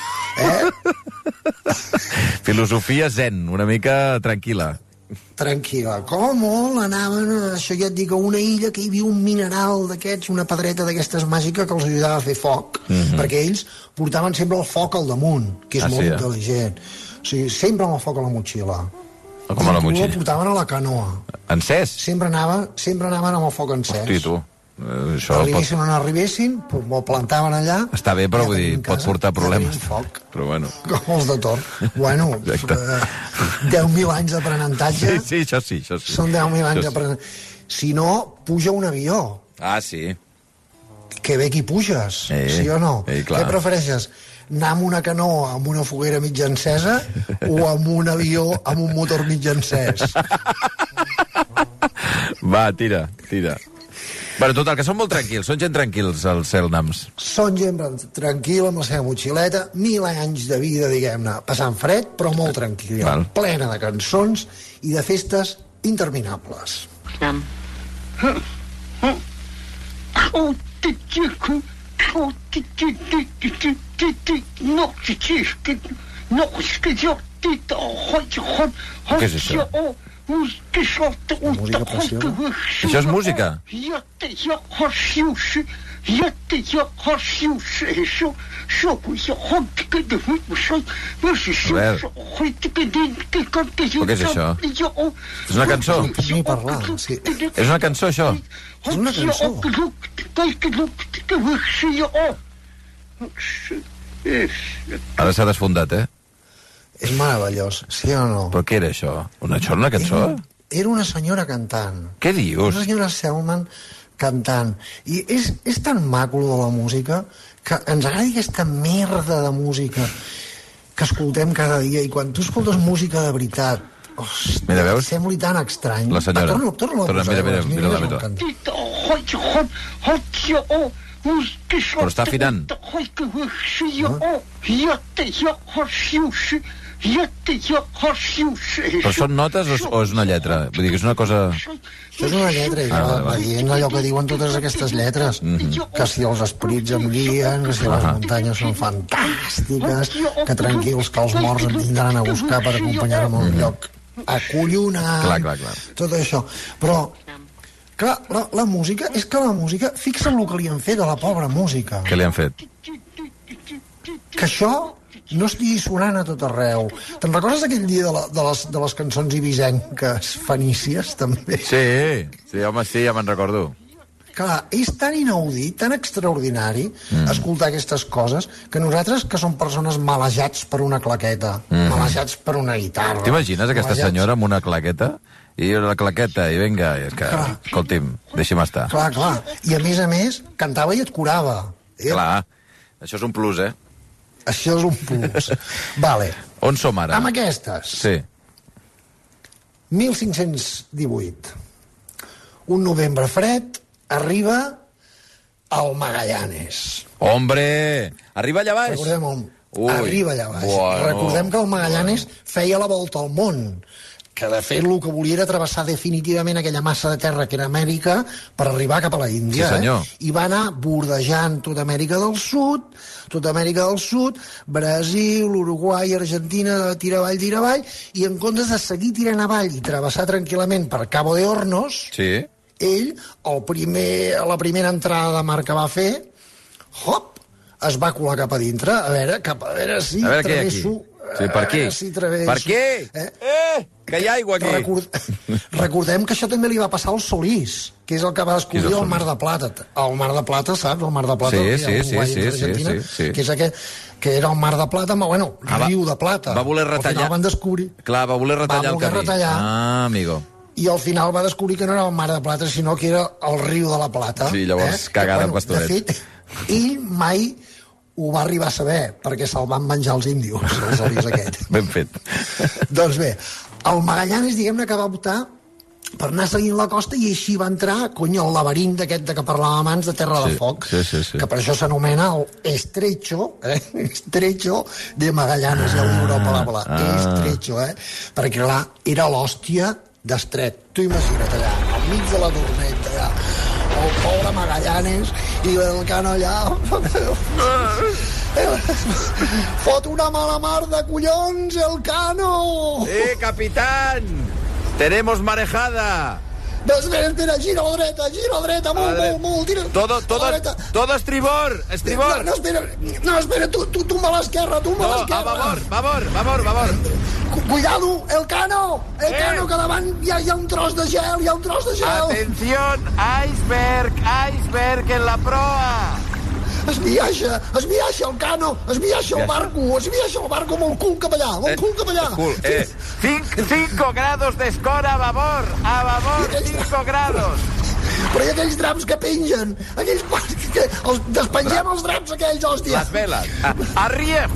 Filosofia zen, una mica tranquil·la. Tranquil·la. Com a molt anaven, això ja et dic, a una illa que hi havia un mineral d'aquests, una pedreta d'aquestes màgica que els ajudava a fer foc, perquè ells portaven sempre el foc al damunt, que és molt intel·ligent. O sigui, sempre amb el foc a la motxilla. Com a la motxilla? El portaven a la canoa. Encès? Sempre anaven amb el foc encès. Hosti, tu. Arribessin o no arribessin, ho plantaven allà. Està bé, però vull dir, pot portar problemes. Però bueno. Com els de Thor. Bueno, 10.000 anys d'aprenentatge. Sí, això sí. Són 10.000 anys d'aprenentatge. Si no, puja un avió. Sí. Que bé que hi puges, sí o no? Què prefereixes? Anar amb una canoa amb una foguera mitja encesa o amb un avió amb un motor mitja encès? Va, tira. Bueno, total, que són molt tranquils, són gent tranquils, els Selnams. Són gent tranquil amb la seva motxileta, 1.000 anys de vida, diguem-ne, passant fred, però molt tranquil·la, plena de cançons i de festes interminables. Què és això? Música preciosa. Això és música? Però què és això? És una cançó? No puc ni parlar, sí. És una cançó, això? És una cançó. Ara s'ha desfondat, És meravellós, sí o no? Però què era això? Això era una cançó? Era una senyora cantant. Què dius? Una senyora Selman cantant. I és tan maco de la música que ens agrada aquesta merda de música que escoltem cada dia. I quan tu escoltes música de veritat, hòstia, mira, veus? sembli tan estrany. La senyora. Torna-la a Mira. Però està afinant. Però són notes o és una lletra? Vull dir que és una cosa... Això és una lletra, i veient allò que diuen totes aquestes lletres, que si els esprits em guien, que si les muntanyes són fantàstiques, que tranquils que els morts em vindran a buscar per acompanyar-me a un lloc acollonant, tot això. Però, clar, la música, és que la música, fixa't el que li han fet a la pobra música. Què li han fet? Que això no estigui sonant a tot arreu. Te'n recordes aquell dia de les cançons ibisenques fenícies, també? Sí, home, sí, ja me'n recordo. clar, és tan inaudit, tan extraordinari escoltar aquestes coses, que nosaltres, que som persones malejats per una claqueta, malejats per una guitarra... T'imagines aquesta senyora amb una claqueta? I la claqueta, i vinga, és que, escolti'm, deixi'm estar. Clar. I a més, cantava i et curava. Clar, això és un plus, Això és un plus. Vale. On som ara? Amb aquestes. Sí. 1518. Un novembre fred, arriba al Magallanes. Hombre! Arriba allà baix? Arriba allà baix. Bueno. Recordem que el Magallanes feia la volta al món, que de fet el que volia era travessar definitivament aquella massa de terra que era Amèrica per arribar cap a la Índia. Sí, senyor. I va anar bordejant tota Amèrica del Sud, Brasil, Uruguai, Argentina, tira avall, i en comptes de seguir tirant avall i travessar tranquil·lament per Cabo de Hornos, ell, la primera entrada de mar que va fer, es va colar cap a dintre, a veure si travesso... Sí, per aquí. Per què? Que hi ha aigua aquí. Recordem que això també li va passar al Solís, que és el que va descobrir el Mar de Plata. El Mar de Plata, saps? El Mar de Plata. Sí. Que és aquest, que era el Mar de Plata, riu de Plata. Va voler retallar. Al final van descobrir... Clar, va voler retallar el camí. Ah, amigo. I al final va descobrir que no era el Mar de Plata, sinó que era el riu de la Plata. Sí, llavors cagada en pastoret. De fet, ell mai ho va arribar a saber, perquè se'l van menjar els índios, el Solís aquest. Ben fet. Doncs bé, el Magallanes, diguem-ne, que va optar per anar seguint la costa i així va entrar, el laberint d'aquest de què parlàvem abans, de Terra de Foc, que per això s'anomena el Estrecho, Estrecho de Magallanes, ja una Europa, bla. Estrecho, perquè clar, era l'hòstia d'estret. Tu imagina't allà, al mig de la tormenta, allà, el pobre Magallanes i el Cano allà fot una mala mar de collons el Cano. Capitán, tenemos marejada. Espera, gira a la dreta, molt, todo estribor. No, espera, tu a l'esquerra, a favor. Cuidado, el Cano, que davant hi ha un tros de gel, Atención, iceberg en la proa. Es viatja el Cano, es viatja el barco amb el cul cap allà. 5 grados d'escora a babor, 5 grados. Però hi ha aquells draps que pengen, despengem els draps aquells, hòstia. Las velas. Arríen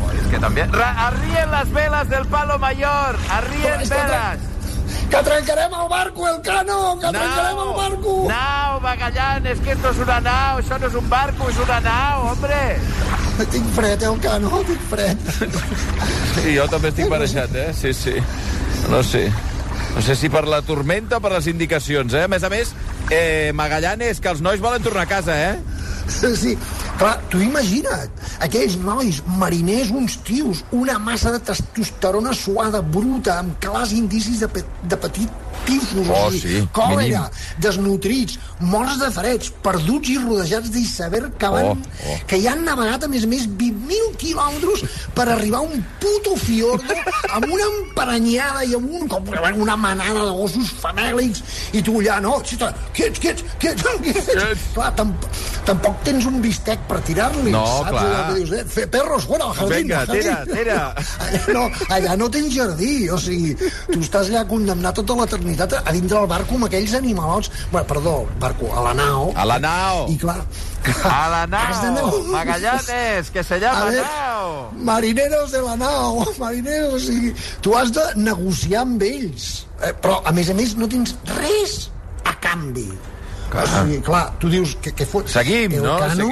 las velas del palo mayor, arríen velas. Que trencarem el barco, el Cano, trencarem el barco. Nau, Magallanes, que esto es una nau, això no és un barco, és una nau, hombre. Tinc fred, el Cano, tinc fred. Sí, jo també estic marejat, sí. No sé si per la tormenta o per les indicacions, A més, Magallanes, que els nois volen tornar a casa, Sí, clar, tu imagina't, aquells nois mariners, uns tios, una massa de testosterona suada, bruta, amb clars indicis de petit tifus, còlera, desnutrits, morts de freds, perduts i rodejats d'iceberg que hi han navegat a més 20.000 quilòmetres per arribar a un puto fiordo amb una emparanyada i amb una manada de gossos famèlics i tu allà, quiets. Clar, tampoc tens un bistec per tirar-li, saps? Allò que dius, perros, fuera al jardín. Vinga, tira. Allà no tens jardí, o sigui, tu estàs allà condemnat tota l'eternitat a dintre del barco amb aquells animalots, a la nau. I clar, a la nau, Magallanes, que se llama nau. Marineros de la nau, o sigui, tu has de negociar amb ells, però a més no tens res a canvi. O sigui, clar, tu dius que seguim, no? Cano,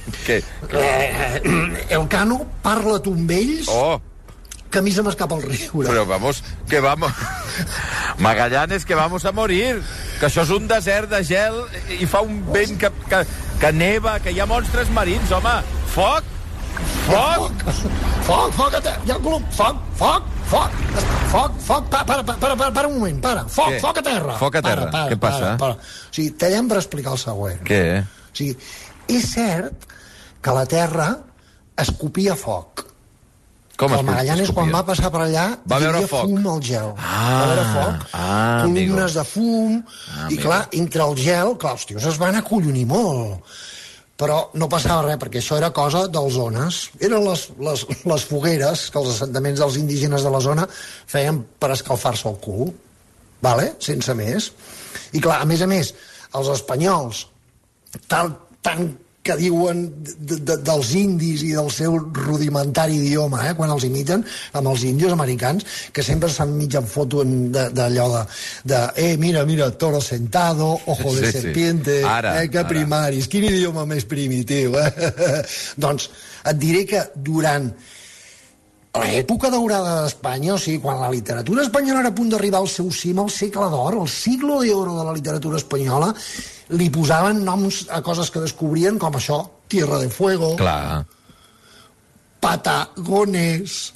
el Cano parla tu amb ells que a mi se m'escapa el riure. Però vamos. Magallanes, que vamos a morir. Que això és un desert de gel i fa un vent que neva, que hi ha monstres marins, home. Foc! Hi ha un club, foc, para un moment, foc a terra. Foc a terra, què passa? O sigui, tallem per explicar el següent. Què? O sigui, és cert que la terra escopia foc. Com el Magallanes, quan va passar per allà, va hi veure havia foc. fum al gel. Va veure foc, columnes de fum, i clar, entre el gel, clar, els tios es van acollonir molt. Però no passava res, perquè això era cosa dels zones. Eren les fogueres que els assentaments dels indígenes de la zona feien per escalfar-se el cul, vale? Sense més. I clar, a més, els espanyols, tant que diuen dels indis i del seu rudimentari idioma, quan els imiten, amb els índios americans, que sempre s'han mitjan foto d'allò mira, toro sentado, ojo de serpiente, que primaris, quin idioma més primitiu, Doncs et diré que durant l'època daurada d'Espanya, o sigui, quan la literatura espanyola era a punt d'arribar al seu cim, al segle d'or, el siglo de oro de la literatura espanyola, li posaven noms a coses que descobrien, com això, Tierra de Fuego, Patagones,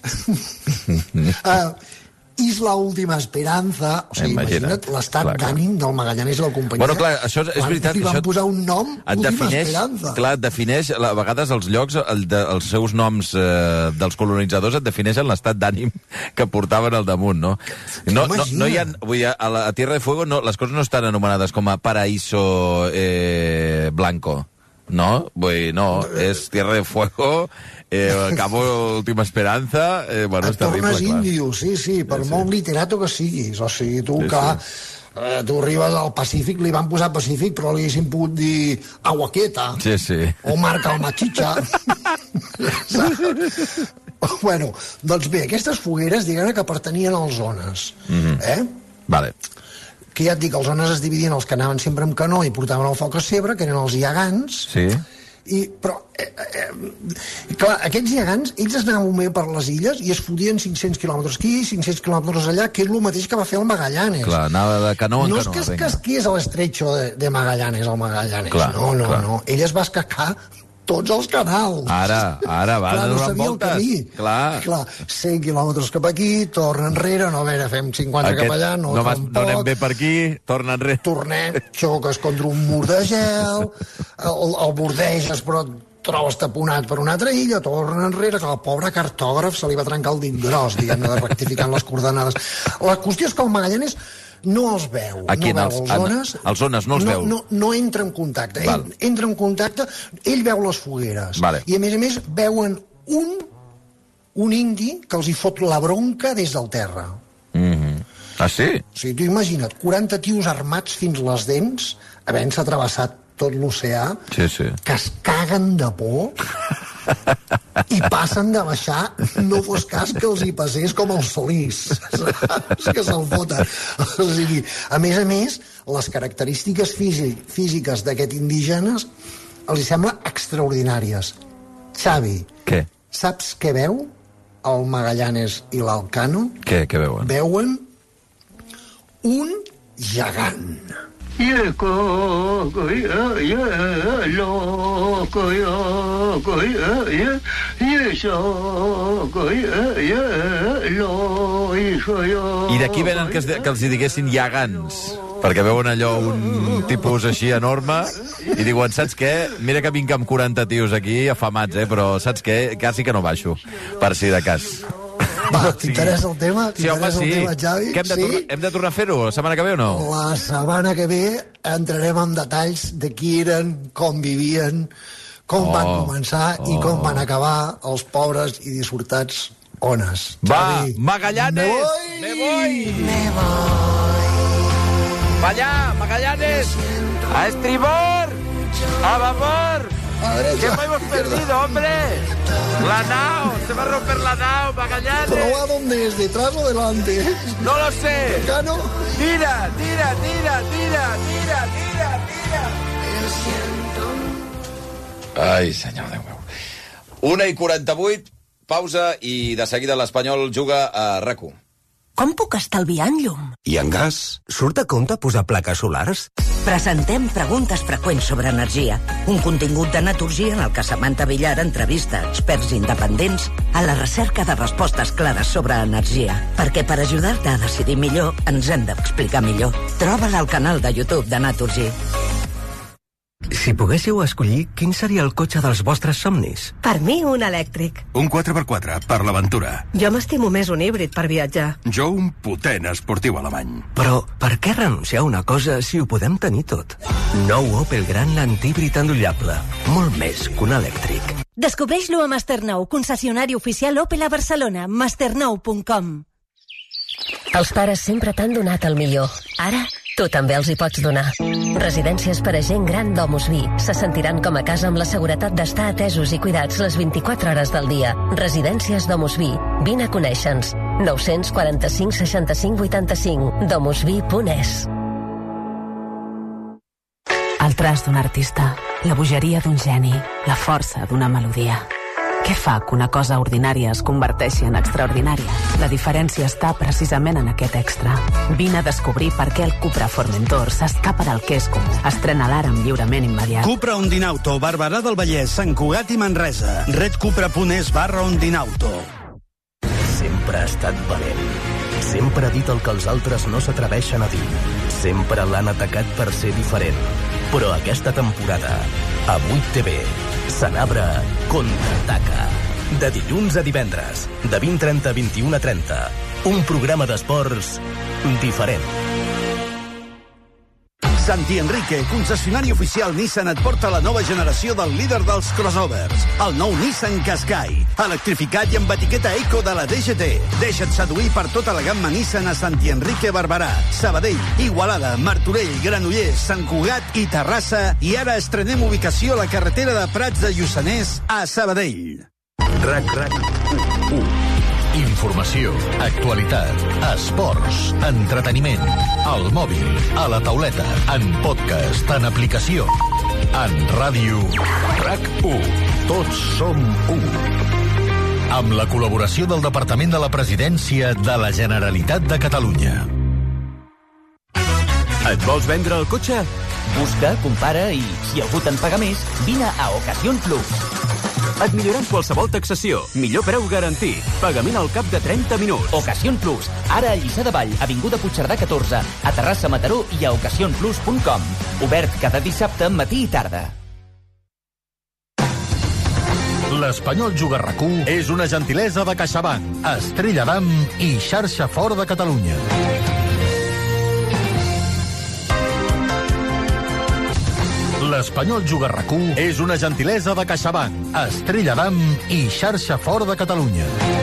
Isla Última Esperanza, o sigui, imagina't l'estat d'ànim del Magallanes i la companyia. Bueno, clar, això és veritat. Li van posar un nom, Última Esperanza. Clar, et defineix, a vegades els llocs, els seus noms dels colonitzadors et defineixen l'estat d'ànim que portaven al damunt, no? No hi ha... Vull dir, a la Tierra de Fuego les coses no estan anomenades com a Paraíso Blanco, no? Vull dir, no, és Tierra de Fuego... Cabo Última Esperanza, bueno, és terrible, tornes índio, sí, per molt literato que siguis, o sigui, tu tu arribes al Pacífic, li van posar Pacífic, però li haguessin pogut dir Aguaqueta, o Marca el Machicha. Bueno, doncs bé, aquestes fogueres, diguem que pertanien als zones, Vale. Que ja et dic, els zones es dividien els que anaven sempre amb canó i portaven el foc a Cebre, que eren els iagans, però, clar, aquests gegants, ells es anaven bé per les illes i es fotien 500 quilòmetres aquí, 500 quilòmetres allà, que és el mateix que va fer el Magallanes. Clar, anava de canó en canó. No és que es casqués a l'estretxo de Magallanes, el Magallanes. No. Ell es va escacar tots els canals. Ara, va donant voltes. Clar, 100 quilòmetres cap aquí, torna enrere, no, a veure, fem 50 cap allà, no anem bé per aquí, torna enrere. Tornem, xoques contra un mur de gel, el bordeges, però trobes taponat per una altra illa, torna enrere, que el pobre cartògraf se li va trencar el dit gros, diguem-ne, de rectificant les coordenades. La qüestió és que el Magallanes no els veu. Aquí, els zones no els veu. No entra en contacte. Entra en contacte, ell veu les fogueres. I a més veuen un indi que els hi fot la bronca des del terra. Ah, sí? O sigui, tu imagina't, 40 tios armats fins les dents, havent-se travessat tot l'oceà, que es caguen de por i passen de baixar, no fos cas que els hi passés com els Solís, saps? Que se'l foten. O sigui, a més, les característiques físiques d'aquest indígenes els hi sembla extraordinàries. Xavi, saps què veu el Magallanes i l'Elcano? Què veuen? Veuen un gegant. I d'aquí venen que els hi diguessin gegants, perquè veuen allò un tipus així enorme i diuen, saps què? Mira que vinc amb 40 tios aquí afamats, però saps què? Quasi que no baixo, per si de cas. Va, t'interessa el tema? T'interessa el tema, Xavi? Hem de tornar a fer-ho la setmana que ve o no? La setmana que ve entrarem en detalls de qui eren, com vivien, com van començar i com van acabar els pobres i dissortats ones. Va, Magallanes! Me voy! Va allà, Magallanes! A estribor! A babor! ¿Qué hemos perdido, hombre? La nao, se va a romper la nao, Magallanes. ¿Pero a dónde es? ¿Detrás o delante? No lo sé. ¿Cano? Tira. Ai, senyor Déu meu. 1:48, pausa, i de seguida l'Espanyol juga a RAC1. Com puc estalviar en llum? I en gas? Surt a compte posar plaques solars? Presentem preguntes freqüents sobre energia. Un contingut de Naturgy en el que Samantha Villar entrevista experts independents a la recerca de respostes clares sobre energia. Perquè per ajudar-te a decidir millor ens hem d'explicar millor. Troba-la al canal de YouTube de Naturgy. Si Si poguéssiu escollir, quin seria el cotxe dels vostres somnis? Per mi, un elèctric. Un 4x4 per l'aventura. Jo m'estimo més un híbrid per viatjar. Jo un potent esportiu alemany. Però per què renunciar a una cosa si ho podem tenir tot? Nou Opel Grandland híbrid endollable. Molt més que un elèctric. Descobreix-lo a Masternou, concessionari oficial Opel a Barcelona. masternou.com. Els pares sempre t'han donat el millor. Ara, tu també els hi pots donar. Residències per a gent gran d'Omus Vi. Se sentiran com a casa amb la seguretat d'estar atesos i cuidats les 24 hores del dia. Residències d'Omus Vi. Vine a conèixer-nos. 945 65 85. domusvi.es. El traç d'un artista, la bogeria d'un geni, la força d'una melodia. Què fa que una cosa ordinària es converteixi en extraordinària? La diferència està precisament en aquest extra. Vine a descobrir per què el Cupra Formentor s'escapa del que és comú. Estrena l'ara amb lliurament immediat. Cupra Ondinauto, Barberà del Vallès, Sant Cugat i Manresa. redcupra.es/Ondinauto. Sempre ha estat valent. Sempre ha dit el que els altres no s'atreveixen a dir. Sempre l'han atacat per ser diferent. Però aquesta temporada, a 8TV, Sanabra contraataca. De dilluns a divendres, de 20:30 a 21:30. Un programa d'esports diferent. Santi Enrique, concessionari oficial Nissan, et porta la nova generació del líder dels crossovers. El nou Nissan Qashqai, electrificat i amb etiqueta Eco de la DGT. Deixa't seduir per tota la gamma Nissan a Santi Enrique Barberà, Sabadell, Igualada, Martorell, Granollers, Sant Cugat i Terrassa. I ara estrenem ubicació a la carretera de Prats de Lluçanès a Sabadell. RAC1. Informació, actualitat, esports, entreteniment, al mòbil, a la tauleta, en podcast, en aplicació, en ràdio. RAC1. Tots som u. Amb la col·laboració del Departament de la Presidència de la Generalitat de Catalunya. Et vols vendre el cotxe? Busca, compara i, si algú te'n paga més, vine a Ocasión Plus. Et milloran qualsevol taxació. Millor preu garantit. Pagament al cap de 30 minuts. Ocasión Plus. Ara a Lliçà de Vall, avinguda Puigcerdà 14, a Terrassa, Mataró i a ocasionplus.com. Obert cada dissabte, matí i tarda. L'Espanyol Juga RAC1 és una gentilesa de CaixaBank, Estrella d'Am i Xarxa Fort de Catalunya. L'Espanyol Juga RAC1 és una gentilesa de CaixaBank, Estrella d'Am i Xarxa Fort de Catalunya.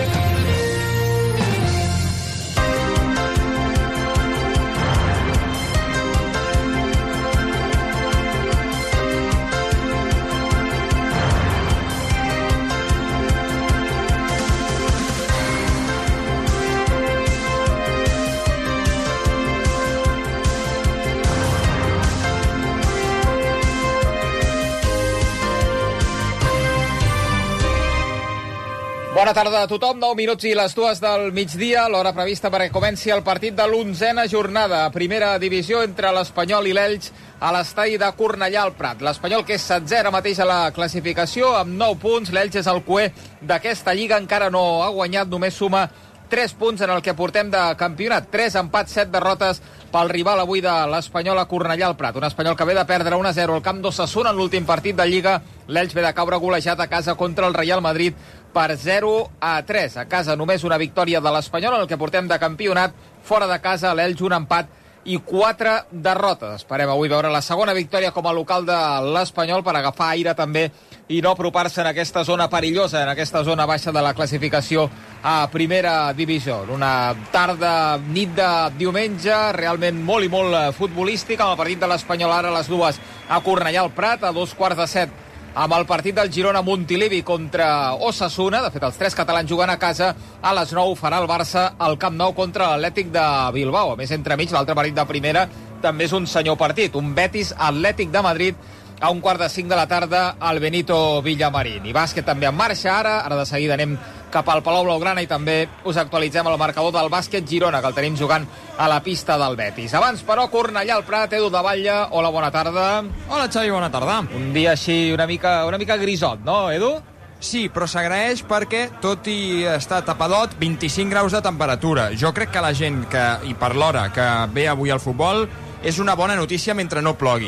Bona tarda a tothom, 9 minuts i les 2 del migdia, l'hora prevista perquè comenci el partit de l'11a jornada. Primera divisió entre l'Espanyol i l'Elx a l'estadi de Cornellà al Prat. L'Espanyol, que és 7è ara mateix a la classificació, amb 9 punts. L'Elx és el cuer d'aquesta lliga, encara no ha guanyat, només suma 3 punts en el que portem de campionat. 3 empats, 7 derrotes pel rival avui de l'Espanyol a Cornellà al Prat. Un Espanyol que ve de perdre 1-0 al camp d'Osasuna en l'últim partit de Lliga. L'Elx ve de caure golejat a casa contra el Real Madrid per 0-3. A casa només una victòria de l'Espanyol en el que portem de campionat. Fora de casa l'Elx un empat i 4 derrotes. Esperem avui veure la segona victòria com a local de l'Espanyol per agafar aire també i no apropar-se en aquesta zona perillosa, en aquesta zona baixa de la classificació a primera divisió. Una tarda, nit de diumenge, realment molt i molt futbolística, amb el partit de l'Espanyol ara a les 2 a Cornellà al Prat, a 2:15 amb el partit del Girona Montilivi contra Osasuna. De fet, els 3 catalans jugant a casa. A les 9 farà el Barça al Camp Nou contra l'Atlètic de Bilbao. A més, entremig, l'altre partit de primera també és un senyor partit. Un Betis Atlètic de Madrid a 4:45 de la tarda al Benito Villamarín. I bàsquet també en marxa ara de seguida anem cap al Palau Blaugrana i també us actualitzem el marcador del bàsquet Girona, que el tenim jugant a la pista del Betis. Abans, però, Cornellà al Prat, Edu de Batlle. Hola, bona tarda. Hola, Xavi, bona tarda. Un dia així una mica grisot, no, Edu? Sí, però s'agraeix perquè, tot i estar tapadot, 25 graus de temperatura. Jo crec que la gent i per l'hora que ve avui al futbol és una bona notícia mentre no plogui.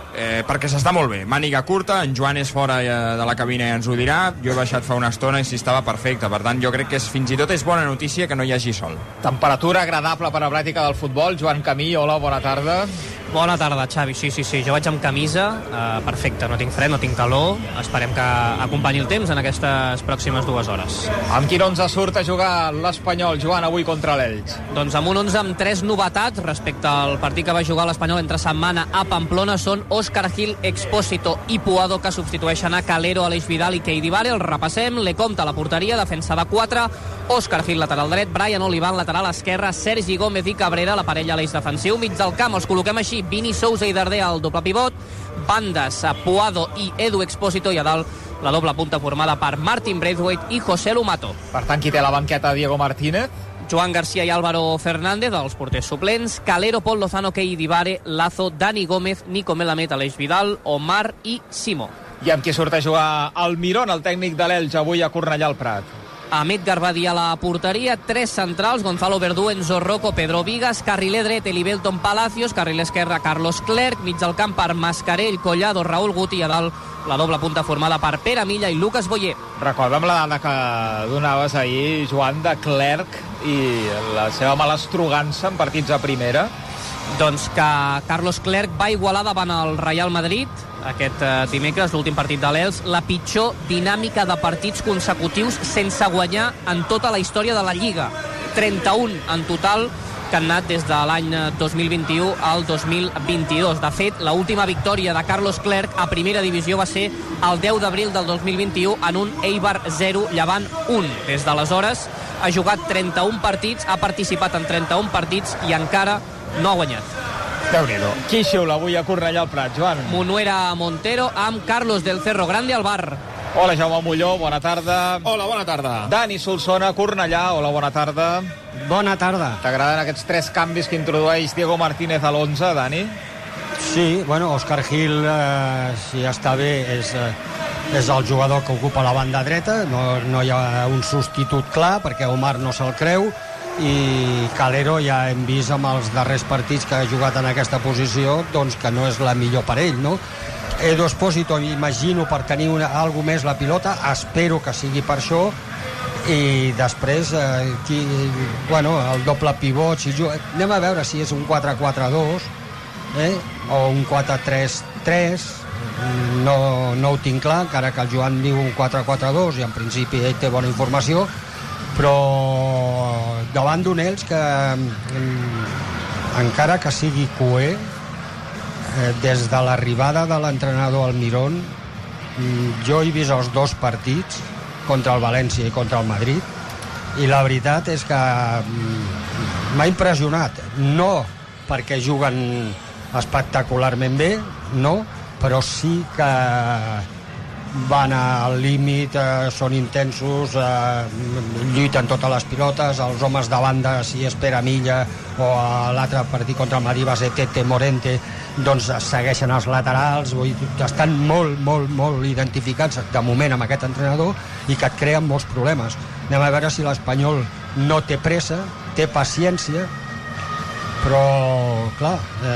perquè s'està molt bé, màniga curta, en Joan és fora de la cabina i ens ho dirà, jo he baixat fa una estona i si estava perfecte, per tant jo crec que fins i tot és bona notícia que no hi hagi sol. Temperatura agradable per a pràctica del futbol. Joan Camí, hola, bona tarda. Bona tarda, Xavi, sí, jo vaig amb camisa, perfecte, no tinc fred, no tinc calor, esperem que acompanyi el temps en aquestes pròximes 2 hores. Amb quin 11 surt a jugar l'Espanyol, Joan, avui contra l'Elx? Doncs amb un 11 amb 3 novetats respecte al partit que va jugar l'Espanyol entre setmana a Pamplona. Són Óscar Gil, Expósito i Puado, que substitueixen a Calero, Aleix Vidal i Keidi Vare. El repassem, Lecomte a la porteria, defensa de 4, Óscar Gil lateral dret, Brian Olivan lateral esquerre, Sergi Gómez i Cabrera, la parella a l'eix defensiu. Mig del camp els col·loquem així: Vini Sousa i Darder al doble pivot, bandes a Puado i Edu Expósito, i a dalt la doble punta formada per Martin Braithwaite i José Lumato. Per tant, qui té la banqueta? Diego Martínez, Joan García i Álvaro Fernández, els porters suplents, Calero, Pol Lozano, Keidi Vare, Lazo, Dani Gómez, Nico Melamed, Aleix Vidal, Omar i Simó. I amb qui surt a jugar Almirón, el tècnic de l'Elx, avui a Cornellà al Prat? Ahmed Garbadi a la porteria, 3 centrals, Gonzalo Verdú, Enzo Rocco, Pedro Vigas, carriler dret, Elibelton Palacios, carriler esquerre, Carlos Clerc, mig del camp per Mascarell, Collado, Raúl Guti, i a dalt la doble punta formada per Pere Milla i Lucas Boyer. Recorda'm la dada que donaves ahir, Joan, de Clerc i la seva malastrugança en partits a primera. Doncs que Carlos Clerc va igualar davant el Real Madrid aquest dimecres, l'últim partit de l'Elx, la pitjor dinàmica de partits consecutius sense guanyar en tota la història de la Lliga. 31 en total, que han anat des de l'any 2021 al 2022. De fet, l'última victòria de Carlos Clerc a primera divisió va ser el 10 d'abril del 2021 en un Eibar 0, Llevant 1. Des d'aleshores ha jugat 31 partits, ha participat en 31 partits i encara no ha guanyat. Déu-n'hi-do. Qui xiula avui a Cornellà al Prat, Joan? Monuera Montero amb Carlos del Cerro Grande al bar. Hola, Jaume Molló, bona tarda. Hola, bona tarda. Dani Solsona, Cornellà, hola, bona tarda. Bona tarda. T'agraden aquests 3 canvis que introdueix Diego Martínez a l'11, Dani? Sí, bueno, Óscar Gil, si està bé, és el jugador que ocupa la banda dreta, no hi ha un substitut clar, perquè Omar no se'l creu, i Calero ja hem vist amb els darrers partits que ha jugat en aquesta posició, doncs que no és la millor per ell, no? Edu Expósito, imagino, per tenir alguna més la pilota, espero que sigui per això, i després el doble pivot, anem a veure si és un 4-4-2 o un 4-3-3, no ho tinc clar, encara que el Joan diu un 4-4-2 i en principi ell té bona informació, però davant d'un Elx que encara que sigui cuer, des de l'arribada de l'entrenador Almirón, jo he vist els 2 partits contra el València i contra el Madrid, i la veritat és que m'ha impressionat, no perquè juguen espectacularment bé, no, però sí que van al límit, són intensos, lluiten totes les pilotes, els homes de banda, si és Pere Milla o a l'altre partit contra el Madrid va ser Tete Morente, doncs segueixen els laterals, estan molt identificats de moment amb aquest entrenador i que et creen molts problemes. Anem a veure si l'Espanyol no té pressa, té paciència, però clar,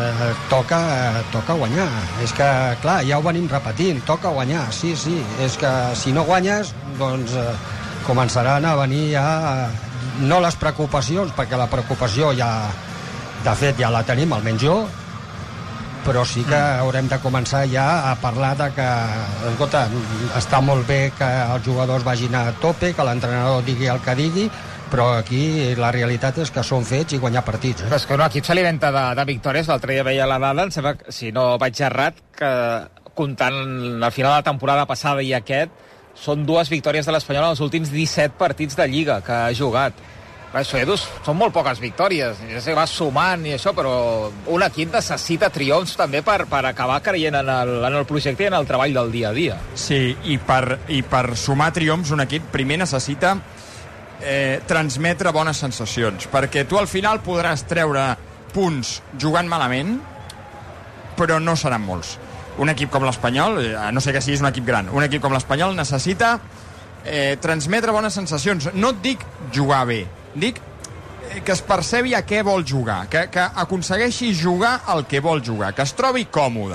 toca guanyar. És que clar, ja ho venim repetint, toca guanyar, sí, és que si no guanyes doncs començaran a venir ja no les preocupacions, perquè la preocupació ja de fet ja la tenim, almenys jo, però sí que haurem de començar ja a parlar de que, escolta, està molt bé que els jugadors vagin a tope, que l'entrenador digui el que digui, però aquí la realitat és que són fets i guanyar partits. Però és que un equip s'alimenta de victòries. L'altre dia veia la dada, em sembla, si no vaig errat, que comptant la final de la temporada passada i aquest, són 2 victòries de l'Espanyol en els últims 17 partits de Lliga que ha jugat. Això, Edu, són molt poques victòries. Ja sé que va sumant i això, però un equip necessita triomfs també per acabar creient en el projecte i en el treball del dia a dia. Sí, i per sumar triomfs un equip primer necessita transmetre bones sensacions, perquè tu al final podràs treure punts jugant malament, però no seran molts. Un equip com l'Espanyol, a no sé que sigui un equip gran, un equip com l'Espanyol necessita transmetre bones sensacions. No et dic jugar bé, dic que es percebi a què vol jugar, que aconsegueixi jugar el que vol jugar, que es trobi còmode.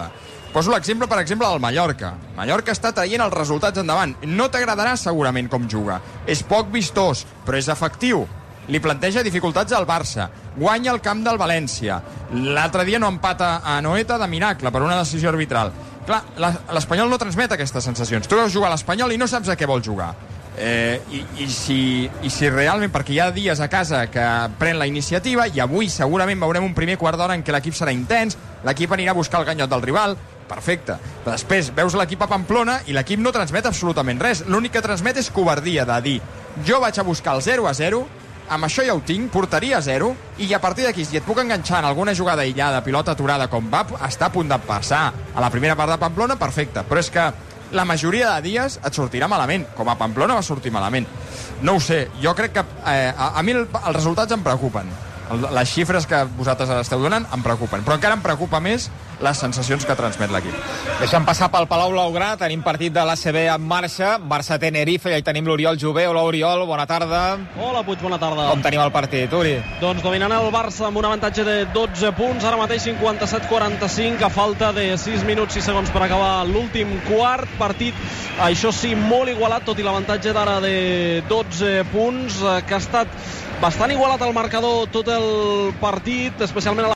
Poso l'exemple, per exemple, del Mallorca. Mallorca està traient els resultats endavant. No t'agradarà segurament com juga. És poc vistós, però és efectiu. Li planteja dificultats al Barça. Guanya el camp del València. L'altre dia no empata a Anoeta de miracle per una decisió arbitral. Clar, l'Espanyol no transmet aquestes sensacions. Tu veus jugar a l'Espanyol i no saps a què vol jugar. I si realment, perquè hi ha dies a casa que pren la iniciativa, i avui segurament veurem un primer quart d'hora en què l'equip serà intens, l'equip anirà a buscar el ganyot del rival, perfecte. Però després veus l'equip a Pamplona i l'equip no transmet absolutament res. L'únic que transmet és covardia, de dir jo vaig a buscar el 0-0, amb això ja ho tinc, portaria 0, i a partir d'aquí, si et puc enganxar en alguna jugada aïllada, pilota aturada, com va estar a punt de passar a la primera part de Pamplona, perfecte. Però és que la majoria de dies et sortirà malament, com a Pamplona va sortir malament. No ho sé, jo crec que a mi els resultats em preocupen. Les xifres que vosaltres esteu donant em preocupen, però encara em preocupa més les sensacions que transmet l'equip. Deixem passar pel Palau Blaugrana, tenim partit de l'ACB en marxa, Barça-Tenerife, i hi tenim l'Oriol Jové. Hola, Oriol, bona tarda. Hola, Puig, bona tarda. Com tenim el partit, Uri? Doncs dominant el Barça amb un avantatge de 12 punts, ara mateix 57-45, a falta de 6 minuts i segons per acabar l'últim quart. Partit, això sí, molt igualat, tot i l'avantatge d'ara de 12 punts, que ha estat bastant igualat al marcador tot el partit, especialment a la